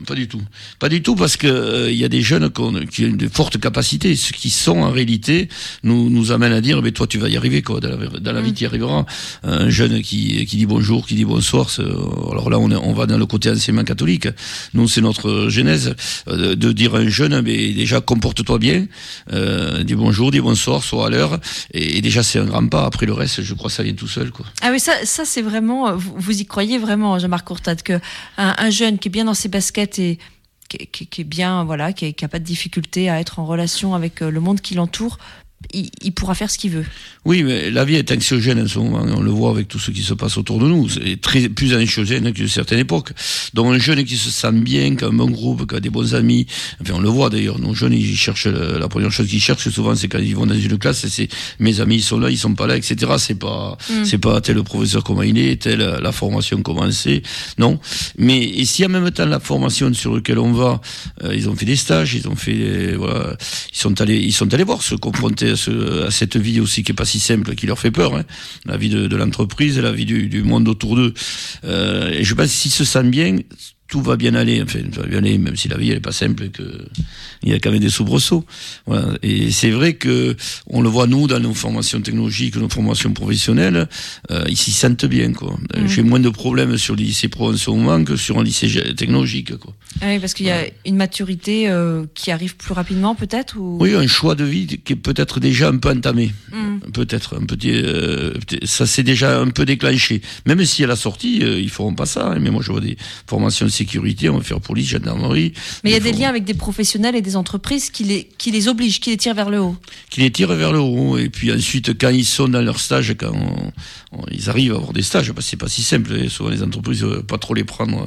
parce que il y a des jeunes qui ont de fortes capacités, ceux qui sont en réalité nous amènent à dire, mais toi tu vas y arriver, quoi, dans la vie tu y arriveras. Un jeune qui dit bonjour, qui dit bonsoir, alors là on va dans le côté enseignement catholique. Nous c'est notre genèse de dire à un jeune, mais déjà comporte-toi bien, dis bonjour, dis bonsoir, sois à l'heure, et déjà c'est un grand pas. Après le reste, je crois que ça vient tout seul, quoi. Ah oui, ça c'est vraiment, vous y croyez vraiment, Jean-Marc Courtade, que un jeune qui est bien dans ses baskets et qui est bien, voilà, qui a pas de difficulté à être en relation avec le monde qui l'entoure, il pourra faire ce qu'il veut. Oui, mais la vie est anxiogène en ce moment. On le voit avec tout ce qui se passe autour de nous. C'est plus anxiogène qu'une certaine époque. Donc un jeune qui se sent bien, qui a un bon groupe, qui a des bons amis, enfin on le voit d'ailleurs. Nos jeunes, ils cherchent la première chose qu'ils cherchent souvent, c'est quand ils vont dans une classe, c'est mes amis ils sont là, ils sont pas là, etc. C'est pas tel professeur comment il est, telle la formation comment c'est. Non. Mais et si en même temps la formation sur laquelle on va, ils ont fait des stages, ils ont fait voilà, ils sont allés voir, se confronter à cette vie aussi qui est pas si simple, qui leur fait peur, hein. La vie de l'entreprise, la vie du monde autour d'eux. Et je pense que s'ils se sentent bien, tout va bien aller, enfin, tout va bien aller, même si la vie elle est pas simple, il y a quand même des soubresauts. Voilà. Et c'est vrai que on le voit nous dans nos formations technologiques, nos formations professionnelles, ils s'y sentent bien, quoi. J'ai moins de problèmes sur le lycée pro en ce moment que sur un lycée technologique, quoi. Ah oui, parce qu'il y a une maturité qui arrive plus rapidement, peut-être, ou... Oui, un choix de vie qui est peut-être déjà un peu entamé. Peut-être un petit, ça s'est déjà un peu déclenché. Même si à la sortie, ils feront pas ça, hein. Mais moi je vois des formations de sécurité, on va faire police, gendarmerie. Mais il y a des liens avec des professionnels et des entreprises qui les obligent, qui les tirent vers le haut. Qui les tirent vers le haut. Et puis ensuite, quand ils sont dans leur stage, quand ils arrivent à avoir des stages, parce que c'est pas si simple. Et souvent les entreprises ne veulent pas trop les prendre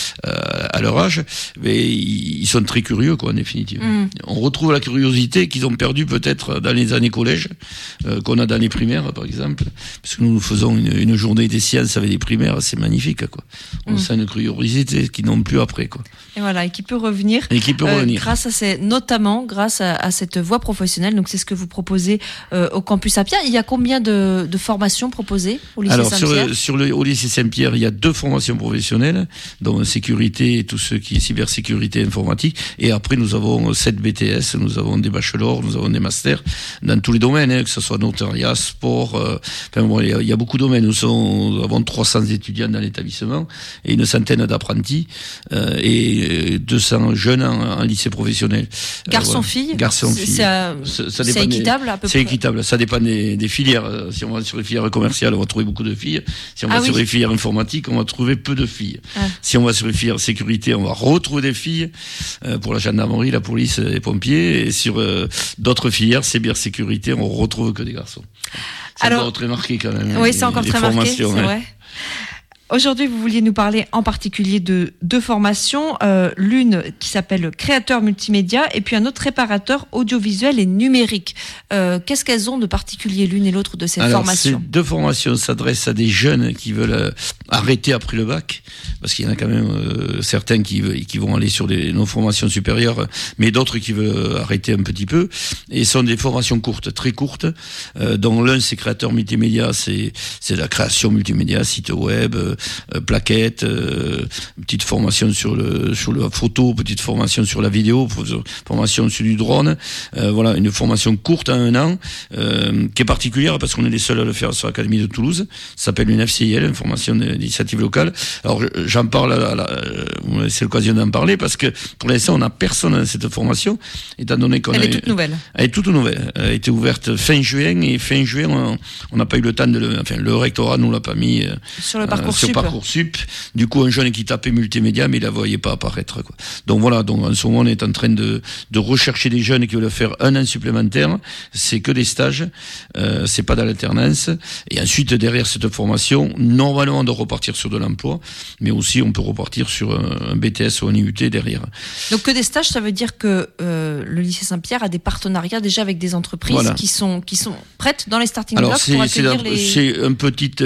à leur âge, mais ils sont très curieux, quoi, en définitive. On retrouve la curiosité qu'ils ont perdue peut-être dans les années collège, qu'on a dans les primaires, par exemple. Parce que nous faisons une journée des sciences avec les primaires, c'est magnifique, quoi. On sent une curiosité qu'ils n'ont plus après, quoi. Et voilà, et qui peut revenir. Notamment grâce à cette voie professionnelle. Donc c'est ce que vous proposez au campus Saint-Pierre. Il y a combien de formations proposées au lycée Saint-Pierre? Au lycée Saint-Pierre, il y a 2 formations professionnelles, dont sécurité et tout ce qui est cybersécurité informatique. Et après, nous avons 7 BTS, nous avons des bachelors, nous avons des masters dans tous les domaines, hein, que ce soit notariat, sport. Enfin bon, il y a beaucoup de domaines. Nous avons 300 étudiants dans l'établissement et une centaine d'apprentis et 200 jeunes en lycée professionnel. Garçons-filles. Garçons-filles. C'est équitable à peu près. C'est équitable. Ça dépend des filières. Si on va sur les filières commerciales, on va trouver beaucoup de filles. Si on va sur les filières informatiques, on va trouver peu de filles. Si on va sur les filières sécurité, on va retrouver des filles pour la gendarmerie, la police, les pompiers. Et sur d'autres filières, cybersécurité, on retrouve que des garçons. C'est encore très marqué quand même. Oui, c'est encore très marqué, c'est vrai. Aujourd'hui, vous vouliez nous parler en particulier de deux formations, l'une qui s'appelle créateur multimédia et puis un autre réparateur audiovisuel et numérique. Qu'est-ce qu'elles ont de particulier l'une et l'autre de ces formations ? Ces deux formations s'adressent à des jeunes qui veulent arrêter après le bac, parce qu'il y en a quand même certains qui vont aller sur nos formations supérieures, mais d'autres qui veulent arrêter un petit peu. Et ce sont des formations courtes, très courtes, dont l'un c'est créateur multimédia, c'est la création multimédia, site web, plaquettes, petite formation sur la photo, petite formation sur la vidéo, formation sur du drone, voilà, une formation courte à 1 an, qui est particulière parce qu'on est les seuls à le faire sur l'Académie de Toulouse. Ça s'appelle une FCIL, une formation d'initiative locale. Alors j'en parle, c'est l'occasion d'en parler parce que pour l'instant on n'a personne dans cette formation, étant donné qu'on Elle est toute nouvelle. Elle est toute nouvelle. Elle a été ouverte fin juin et fin juin on n'a pas eu le temps le rectorat nous l'a pas mis sur le Parcoursup. Du coup, un jeune qui tapait multimédia, mais il la voyait pas apparaître, quoi. Donc voilà, en ce moment, on est en train de rechercher des jeunes qui veulent faire 1 an supplémentaire. C'est que des stages, c'est pas dans l'alternance. Et ensuite, derrière cette formation, normalement, on doit repartir sur de l'emploi, mais aussi on peut repartir sur un BTS ou un IUT derrière. Donc que des stages, ça veut dire que le lycée Saint-Pierre a des partenariats déjà avec des entreprises qui sont prêtes dans les starting blocks pour accueillir c'est un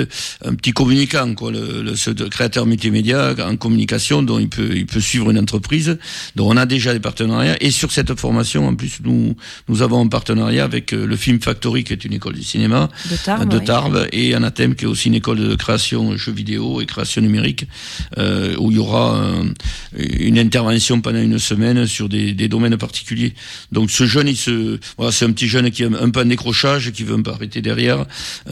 petit communicant, quoi, ce créateur multimédia en communication dont il peut suivre une entreprise. Donc on a déjà des partenariats, et sur cette formation en plus nous avons un partenariat avec le Film Factory, qui est une école du cinéma de Tarbes, et Anathème, qui est aussi une école de création jeux vidéo et création numérique, où il y aura une intervention pendant 1 semaine sur des domaines particuliers. Donc ce jeune, c'est un petit jeune qui a un peu un décrochage, qui veut un peu arrêter derrière,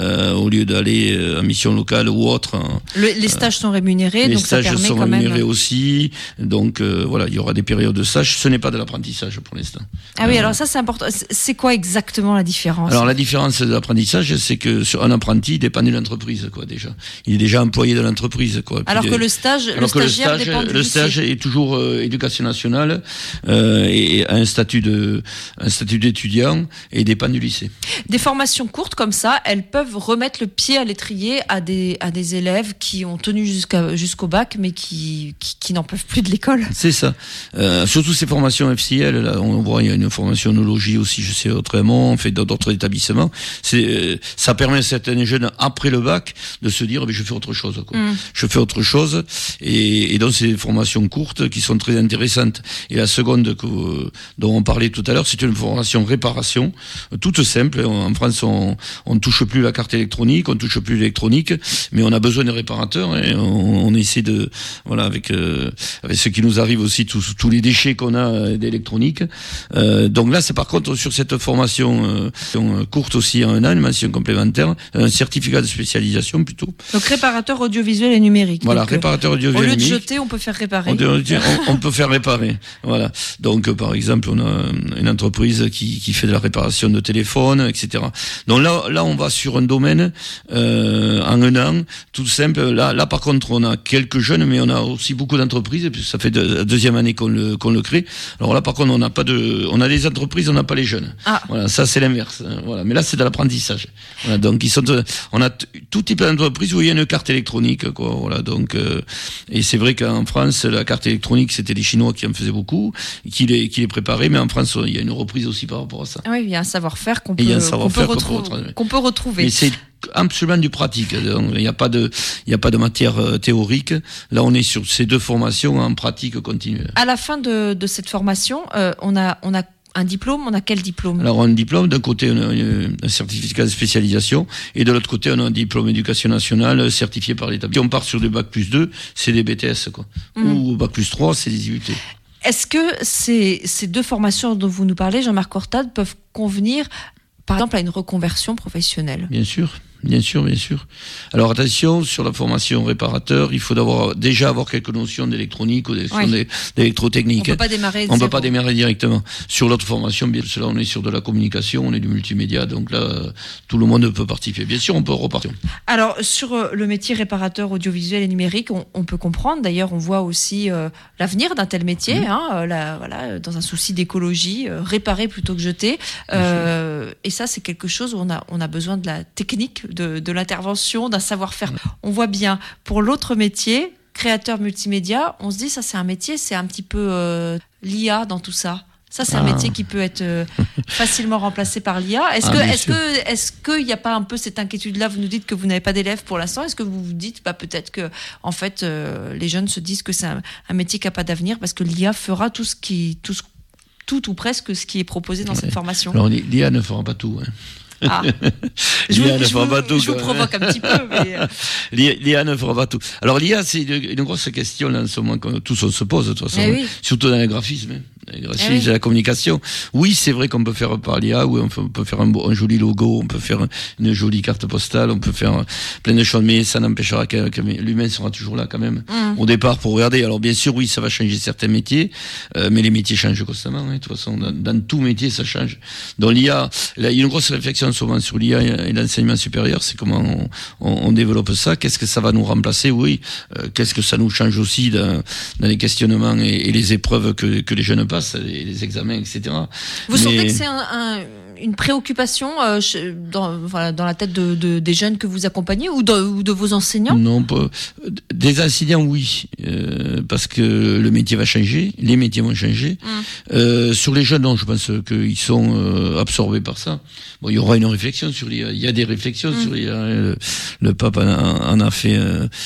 au lieu d'aller en mission locale ou autre. Les stages sont rémunérés, donc ça permet quand même... Les stages sont rémunérés aussi, donc voilà, il y aura des périodes de stage. Ce n'est pas de l'apprentissage pour l'instant. Ah oui, alors ça c'est important. C'est quoi exactement la différence ? Alors la différence de l'apprentissage, c'est que sur un apprenti, il dépend de l'entreprise, quoi, déjà. Il est déjà employé de l'entreprise, quoi. Alors que le stagiaire dépend du lycée. Le stage est toujours éducation nationale, et a un statut d'étudiant, et dépend du lycée. Des formations courtes comme ça, elles peuvent remettre le pied à l'étrier à des élèves qui ont tenu jusqu'au bac, mais qui n'en peuvent plus de l'école. C'est ça. Surtout ces formations FCL, là, on voit, il y a une formation onologie aussi, je sais, autrement, on fait d'autres établissements. Ça permet à certains jeunes, après le bac, de se dire, mais je fais autre chose, quoi. Je fais autre chose. Et donc, c'est des formations courtes qui sont très intéressantes. Et la seconde dont on parlait tout à l'heure, c'est une formation réparation, toute simple. En France, on touche plus la carte électronique, on touche plus l'électronique, mais on a besoin de réparateurs, et on essaie de, voilà, avec ce qui nous arrive aussi, tous les déchets qu'on a d'électronique. Donc là, c'est par contre sur cette formation courte aussi en 1 an, une mention complémentaire, un certificat de spécialisation plutôt. Donc réparateur audiovisuel et numérique. Voilà, réparateur audiovisuel et numérique. Au lieu de jeter, on peut faire réparer. On peut faire réparer. Voilà. Donc par exemple, on a une entreprise qui fait de la réparation de téléphones, etc. Donc là, on va sur un domaine en 1 an, tout simple. Là, par contre, on a quelques jeunes, mais on a aussi beaucoup d'entreprises, et puis ça fait la 2e année qu'on le crée. Alors là, par contre, on a des entreprises, on n'a pas les jeunes. Ah. Voilà, ça c'est l'inverse. Voilà, mais là c'est de l'apprentissage. Voilà, donc on a tout type d'entreprises où il y a une carte électronique, quoi. Voilà, donc et c'est vrai qu'en France, la carte électronique, c'était les Chinois qui en faisaient beaucoup, qui les préparaient, mais en France, il y a une reprise aussi par rapport à ça. Oui, il y a un savoir-faire qu'on peut retrouver. Mais c'est absolument du pratique. Il n'y a pas de matière théorique. Là, on est sur ces 2 formations en pratique continue. À la fin de cette formation, on a un diplôme. On a quel diplôme ? Alors, un diplôme, d'un côté, on a un certificat de spécialisation, et de l'autre côté, on a un diplôme éducation nationale certifié par l'État. Si on part sur des bac+2, c'est des BTS, quoi. Ou bac+3, c'est des IUT. Est-ce que ces 2 formations dont vous nous parlez, Jean-Marc Courtade, peuvent convenir, par exemple, à une reconversion professionnelle ? Bien sûr. Alors attention, sur la formation réparateur, il faut déjà avoir quelques notions d'électronique ou d'électrotechnique. On peut pas démarrer directement. Sur l'autre formation, bien sûr, on est sur de la communication, on est du multimédia, donc là, tout le monde peut participer. Bien sûr, on peut repartir. Alors, sur le métier réparateur audiovisuel et numérique, on peut comprendre, d'ailleurs, on voit aussi l'avenir d'un tel métier, voilà, dans un souci d'écologie, réparer plutôt que jeter. Et ça, c'est quelque chose où on a besoin de la technique, de l'intervention, d'un savoir-faire. On voit bien, pour l'autre métier, créateur multimédia, on se dit ça c'est un métier, c'est un petit peu l'IA dans tout ça. Ça, c'est un métier qui peut être facilement remplacé par l'IA. Est-ce qu'il n'y a pas un peu cette inquiétude-là? Vous nous dites que vous n'avez pas d'élèves pour l'instant. Est-ce que vous vous dites peut-être que en fait, les jeunes se disent que c'est un métier qui n'a pas d'avenir parce que l'IA fera tout ou presque ce qui est proposé dans cette formation? Alors, l'IA ne fera pas tout. Hein. Ah. Je vous provoque un petit peu, mais... L'IA ne fera pas tout. Alors l'IA, c'est une grosse question là, en ce moment que tous on se pose de toute façon, oui. surtout dans le graphisme. La communication. Oui, c'est vrai qu'on peut faire par l'IA, oui, on peut faire un joli logo, on peut faire une jolie carte postale, on peut faire plein de choses, mais ça n'empêchera que l'humain sera toujours là quand même. Au départ, pour regarder. Alors bien sûr, oui, ça va changer certains métiers, mais les métiers changent constamment. Hein, de toute façon, dans tout métier, ça change. Dans l'IA, il y a une grosse réflexion souvent sur l'IA et l'enseignement supérieur, c'est comment on développe ça, qu'est-ce que ça va nous remplacer, oui, qu'est-ce que ça nous change aussi dans les questionnements et les épreuves que les jeunes passent, les examens, etc. Vous sentez que c'est une préoccupation dans la tête des jeunes que vous accompagnez ou de vos enseignants? Non, pas. Des enseignants, oui, parce que le métier va changer, les métiers vont changer. Sur les jeunes, non, je pense qu'ils sont absorbés par ça. Bon, il y aura une réflexion sur l'IA. Il y a des réflexions sur l'IA. Le pape en a fait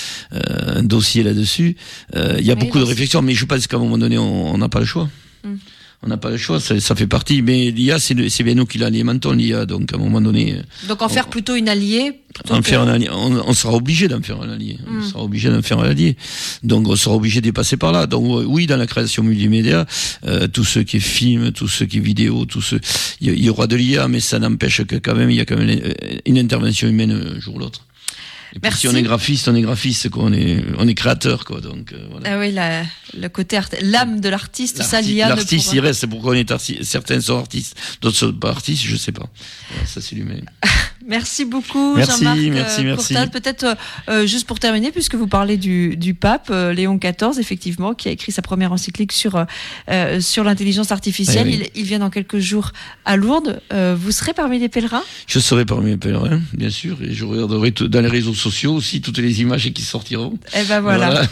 un dossier là-dessus. Il y a beaucoup de réflexions, mais je pense qu'à un moment donné, on n'a pas le choix. On n'a pas le choix, ça fait partie. Mais l'IA, c'est bien nous qui l'alimentons, l'IA. Donc, à un moment donné... Donc, faire plutôt une alliée on sera obligé d'en faire un allié. On sera obligé d'en faire un allié. Donc, on sera obligé de passer par là. Donc, oui, dans la création multimédia, tout ce qui est film, tout ce qui est vidéo, il y aura de l'IA, mais ça n'empêche que quand même, il y a quand même une intervention humaine un jour ou l'autre. Et puis si on est graphiste, quoi. On est créateur, quoi. Donc voilà. Ah oui, le côté l'âme de l'artiste, ça l'IA. L'artiste, il reste. Pourquoi on est artiste? Certains sont artistes, d'autres sont pas artistes, je sais pas. Voilà, ça c'est l'humain. Merci beaucoup, Jean-Marc. Merci. Peut-être juste pour terminer, puisque vous parlez du pape Léon XIV, effectivement, qui a écrit sa première encyclique sur l'intelligence artificielle. Oui. Il vient dans quelques jours à Lourdes. Vous serez parmi les pèlerins? Je serai parmi les pèlerins, bien sûr, et je regarderai dans les réseaux sociaux aussi toutes les images qui sortiront. Et ben voilà.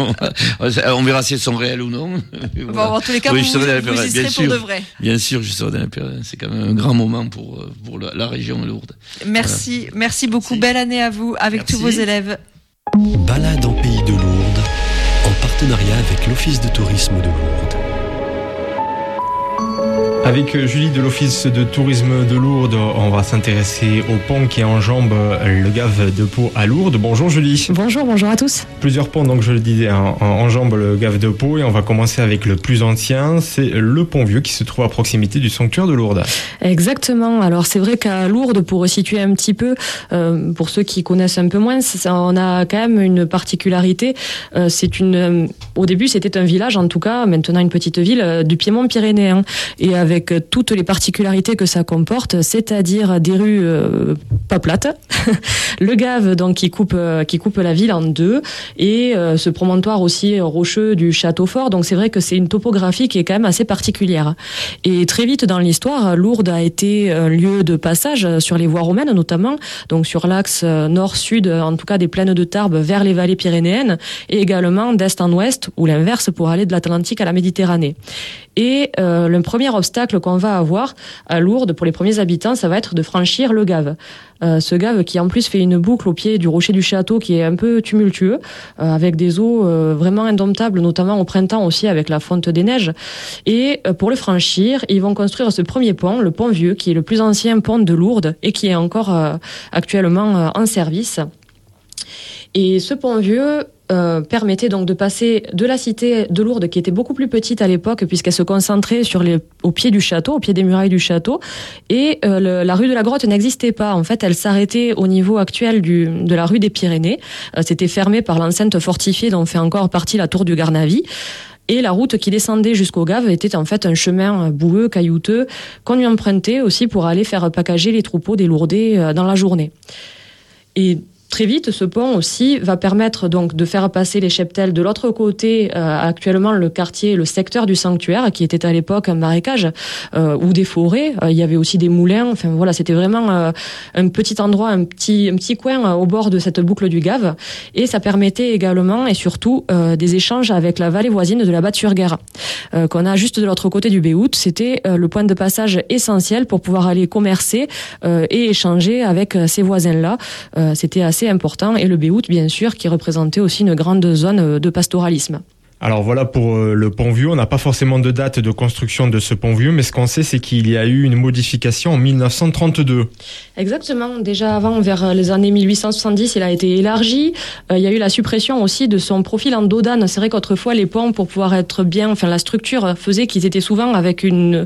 On verra si elles sont réelles ou non. Voilà. Bon, en tous les cas, vous y serez pour de vrai. Bien sûr, je serai dans les pèlerins. C'est quand même un grand moment pour la région de Lourdes. Merci beaucoup. Belle année à vous avec tous vos élèves. Balade en pays de Lourdes, en partenariat avec l'Office de tourisme de Lourdes. Avec Julie de l'Office de tourisme de Lourdes, on va s'intéresser au pont qui enjambe le Gave de Pau à Lourdes. Bonjour Julie. Bonjour à tous. Plusieurs ponts, donc je le disais, enjambent le Gave de Pau et on va commencer avec le plus ancien, c'est le pont vieux qui se trouve à proximité du sanctuaire de Lourdes. Exactement. Alors c'est vrai qu'à Lourdes, pour resituer un petit peu, pour ceux qui connaissent un peu moins, on a quand même une particularité. Au début, c'était un village, en tout cas, maintenant une petite ville du Piémont pyrénéen, et avec toutes les particularités que ça comporte, c'est-à-dire des rues pas plates, le Gave donc qui coupe la ville en deux, et ce promontoire aussi rocheux du château fort. Donc c'est vrai que c'est une topographie qui est quand même assez particulière. Et très vite dans l'histoire, Lourdes a été un lieu de passage sur les voies romaines notamment, donc sur l'axe nord-sud, en tout cas des plaines de Tarbes vers les vallées pyrénéennes, et également d'est en ouest ou l'inverse pour aller de l'Atlantique à la Méditerranée. Et le premier obstacle qu'on va avoir à Lourdes pour les premiers habitants, ça va être de franchir le Gave. Ce Gave qui en plus fait une boucle au pied du rocher du château qui est un peu tumultueux, avec des eaux vraiment indomptables, notamment au printemps aussi avec la fonte des neiges. Et pour le franchir, ils vont construire ce premier pont, le pont vieux, qui est le plus ancien pont de Lourdes et qui est encore actuellement en service. Et ce pont vieux permettait donc de passer de la cité de Lourdes, qui était beaucoup plus petite à l'époque, puisqu'elle se concentrait au pied du château, au pied des murailles du château, et la rue de la Grotte n'existait pas. En fait, elle s'arrêtait au niveau actuel de la rue des Pyrénées. C'était fermé par l'enceinte fortifiée dont fait encore partie la tour du Garnavy. Et la route qui descendait jusqu'au Gave était en fait un chemin boueux, caillouteux, qu'on y empruntait aussi pour aller faire packager les troupeaux des Lourdais dans la journée. Et Très vite, ce pont aussi va permettre donc de faire passer les cheptels de l'autre côté, actuellement le quartier, le secteur du sanctuaire, qui était à l'époque un marécage ou des forêts. Il y avait aussi des moulins. Enfin voilà, c'était vraiment un petit endroit, un petit coin au bord de cette boucle du Gave. Et ça permettait également et surtout des échanges avec la vallée voisine de la Batte-sur-Guerre, qu'on a juste de l'autre côté du Béhout. C'était le point de passage essentiel pour pouvoir aller commercer et échanger avec ces voisins-là. C'était assez important, et le Béhout, bien sûr, qui représentait aussi une grande zone de pastoralisme. Alors voilà pour le pont vieux, on n'a pas forcément de date de construction de ce pont vieux, mais ce qu'on sait, c'est qu'il y a eu une modification en 1932. Exactement, déjà avant, vers les années 1870, il a été élargi. Il y a eu la suppression aussi de son profil en dodane. C'est vrai qu'autrefois, les ponts, pour pouvoir être bien, enfin la structure faisait qu'ils étaient souvent avec une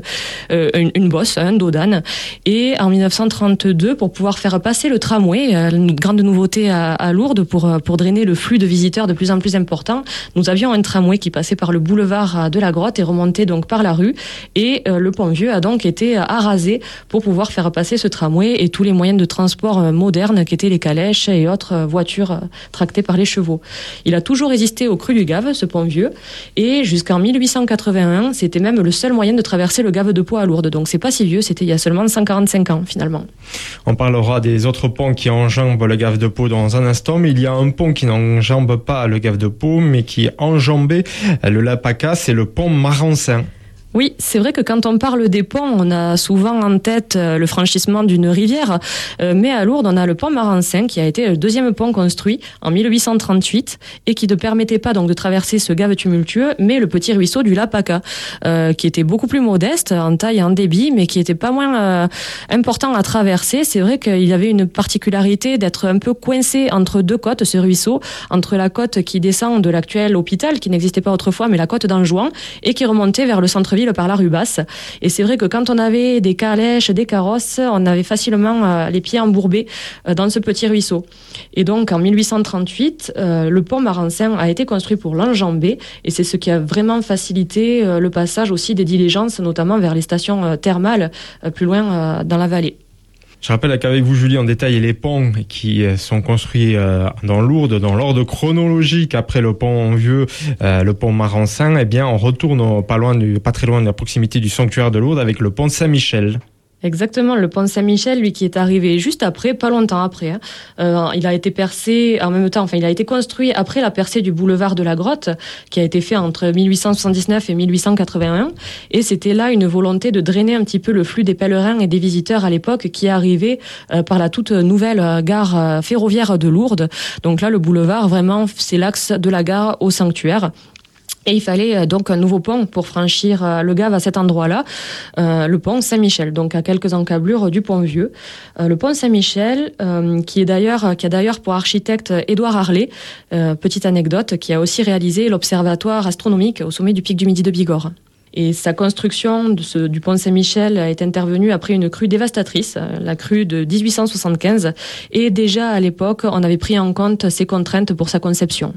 bosse, un dodane. Et en 1932, pour pouvoir faire passer le tramway, une grande nouveauté à Lourdes, pour drainer le flux de visiteurs de plus en plus important, nous avions un tramway qui passait par le boulevard de la Grotte et remontait donc par la rue, et le pont vieux a donc été arasé pour pouvoir faire passer ce tramway et tous les moyens de transport modernes qui étaient les calèches et autres voitures tractées par les chevaux. Il a toujours résisté au cru du Gave, ce pont vieux, et jusqu'en 1881, c'était même le seul moyen de traverser le Gave de Pau à Lourdes. Donc c'est pas si vieux, c'était il y a seulement 145 ans finalement. On parlera des autres ponts qui enjambent le Gave de Pau dans un instant, mais il y a un pont qui n'enjambe pas le Gave de Pau, mais qui enjambe le Lapaka, c'est le pont Marancin. Oui, c'est vrai que quand on parle des ponts, on a souvent en tête le franchissement d'une rivière, mais à Lourdes, on a le pont Marancin qui a été le deuxième pont construit en 1838 et qui ne permettait pas donc de traverser ce Gave tumultueux, mais le petit ruisseau du Lapaka, qui était beaucoup plus modeste en taille et en débit, mais qui était pas moins important à traverser. C'est vrai qu'il y avait une particularité d'être un peu coincé entre deux côtes, ce ruisseau, entre la côte qui descend de l'actuel hôpital, qui n'existait pas autrefois, mais la côte d'Anjouan, et qui remontait vers le centre-ville par la rue Basse. Et c'est vrai que quand on avait des calèches, des carrosses, on avait facilement les pieds embourbés dans ce petit ruisseau. Et donc en 1838, le pont Marancin a été construit pour l'enjamber, et c'est ce qui a vraiment facilité le passage aussi des diligences, notamment vers les stations thermales plus loin dans la vallée. Je rappelle qu'avec vous, Julie, on détaille les ponts qui sont construits dans Lourdes, dans l'ordre chronologique après le pont vieux, le pont Marancin. Eh bien, on retourne pas très loin de la proximité du sanctuaire de Lourdes avec le pont Saint-Michel. Exactement, le pont Saint-Michel, lui, qui est arrivé juste après, pas longtemps après. Il a été percé en même temps, enfin, il a été construit après la percée du boulevard de la Grotte, qui a été fait entre 1879 et 1881. Et c'était là une volonté de drainer un petit peu le flux des pèlerins et des visiteurs à l'époque qui arrivaient par la toute nouvelle gare ferroviaire de Lourdes. Donc là, le boulevard, vraiment, c'est l'axe de la gare au sanctuaire. Et il fallait donc un nouveau pont pour franchir le Gave à cet endroit-là, le pont Saint-Michel, donc à quelques encablures du pont vieux. Le pont Saint-Michel, qui a d'ailleurs pour architecte Édouard Harlet, petite anecdote, qui a aussi réalisé l'observatoire astronomique au sommet du pic du Midi de Bigorre. Et sa construction du pont Saint-Michel est intervenue après une crue dévastatrice, la crue de 1875, et déjà à l'époque, on avait pris en compte ces contraintes pour sa conception.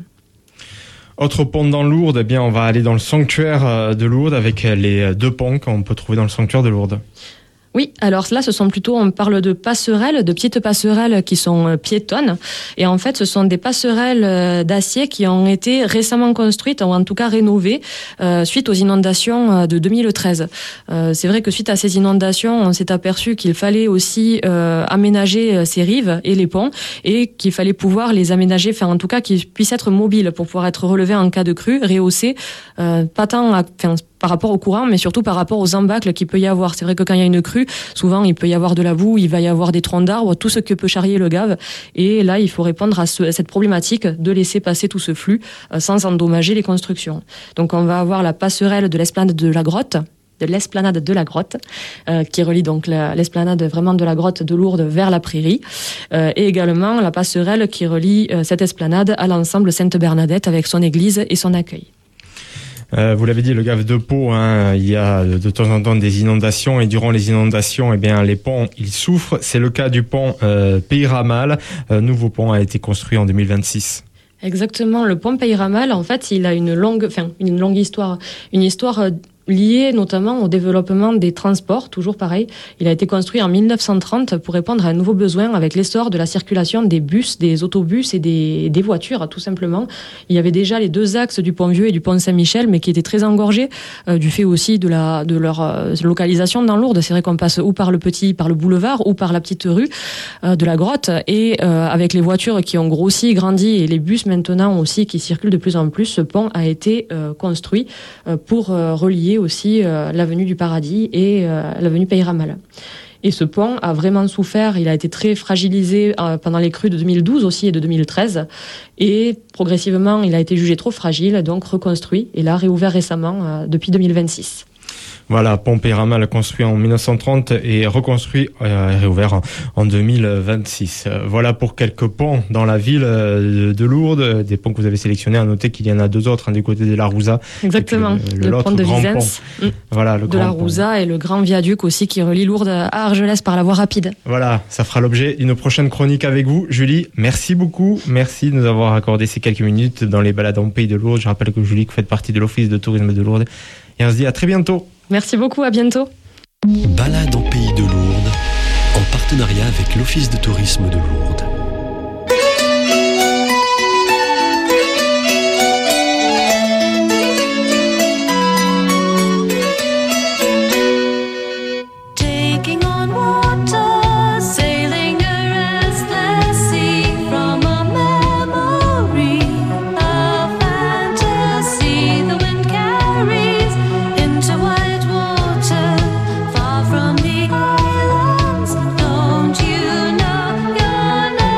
Autre pont dans Lourdes, eh bien, on va aller dans le sanctuaire de Lourdes avec les deux ponts qu'on peut trouver dans le sanctuaire de Lourdes. Oui, alors là, on parle de passerelles, de petites passerelles qui sont piétonnes. Et en fait, ce sont des passerelles d'acier qui ont été récemment construites, ou en tout cas rénovées, suite aux inondations de 2013. C'est vrai que suite à ces inondations, on s'est aperçu qu'il fallait aussi aménager ces rives et les ponts, et qu'il fallait pouvoir les aménager, enfin en tout cas qu'ils puissent être mobiles pour pouvoir être relevés en cas de crue, rehaussés, pas tant par rapport au courant, mais surtout par rapport aux embâcles qu'il peut y avoir. C'est vrai que quand il y a une crue, souvent il peut y avoir de la boue, il va y avoir des troncs d'arbres, tout ce que peut charrier le Gave. Et là, il faut répondre à cette problématique de laisser passer tout ce flux sans endommager les constructions. Donc on va avoir la passerelle de l'esplanade de la Grotte, qui relie donc l'esplanade vraiment de la Grotte de Lourdes vers la prairie, et également la passerelle qui relie cette esplanade à l'ensemble Sainte-Bernadette avec son église et son accueil. Vous l'avez dit, le Gave de Pau, il y a de temps en temps des inondations, et durant les inondations, eh bien, les ponts, ils souffrent. C'est le cas du pont Peyramal. Nouveau pont a été construit en 2026. Exactement, le pont Peyramal, en fait, il a une longue histoire lié notamment au développement des transports, toujours pareil. Il a été construit en 1930 pour répondre à un nouveau besoin avec l'essor de la circulation des bus, des autobus et des voitures, tout simplement. Il y avait déjà les 2 axes du pont Vieux et du pont Saint-Michel, mais qui étaient très engorgés, du fait aussi de leur localisation dans Lourdes. C'est vrai qu'on passe ou par le boulevard, ou par la petite rue de la Grotte, et avec les voitures qui ont grossi, grandi, et les bus maintenant aussi qui circulent de plus en plus, ce pont a été construit pour relier aussi l'avenue du Paradis et l'avenue Peyramal. Et ce pont a vraiment souffert, il a été très fragilisé pendant les crues de 2012 aussi et de 2013. Et progressivement, il a été jugé trop fragile, donc reconstruit, et là réouvert récemment depuis 2026. Voilà, pont Peyramal construit en 1930 et reconstruit et réouvert en 2026. Voilà pour quelques ponts dans la ville de Lourdes, des ponts que vous avez sélectionnés. À noter qu'il y en a 2 autres, du côté de la Rouza. Exactement, le pont de Visence, voilà, le de la Rouza, et le grand viaduc aussi qui relie Lourdes à Argelès par la voie rapide. Voilà, ça fera l'objet d'une prochaine chronique avec vous. Julie, merci beaucoup. Merci de nous avoir accordé ces quelques minutes dans les balades en Pays de Lourdes. Je rappelle que Julie, vous faites partie de l'Office de tourisme de Lourdes. Et on se dit à très bientôt. Merci beaucoup, à bientôt. Balade en Pays de Lourdes, en partenariat avec l'Office de tourisme de Lourdes. From the islands, don't you know you're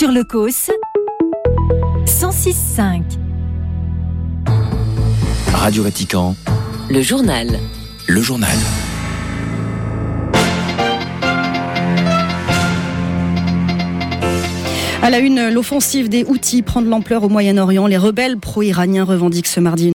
Sur le Causse, 106.5. Radio Vatican. Le journal. Le journal. À la une, l'offensive des Houthis prend de l'ampleur au Moyen-Orient. Les rebelles pro-iraniens revendiquent ce mardi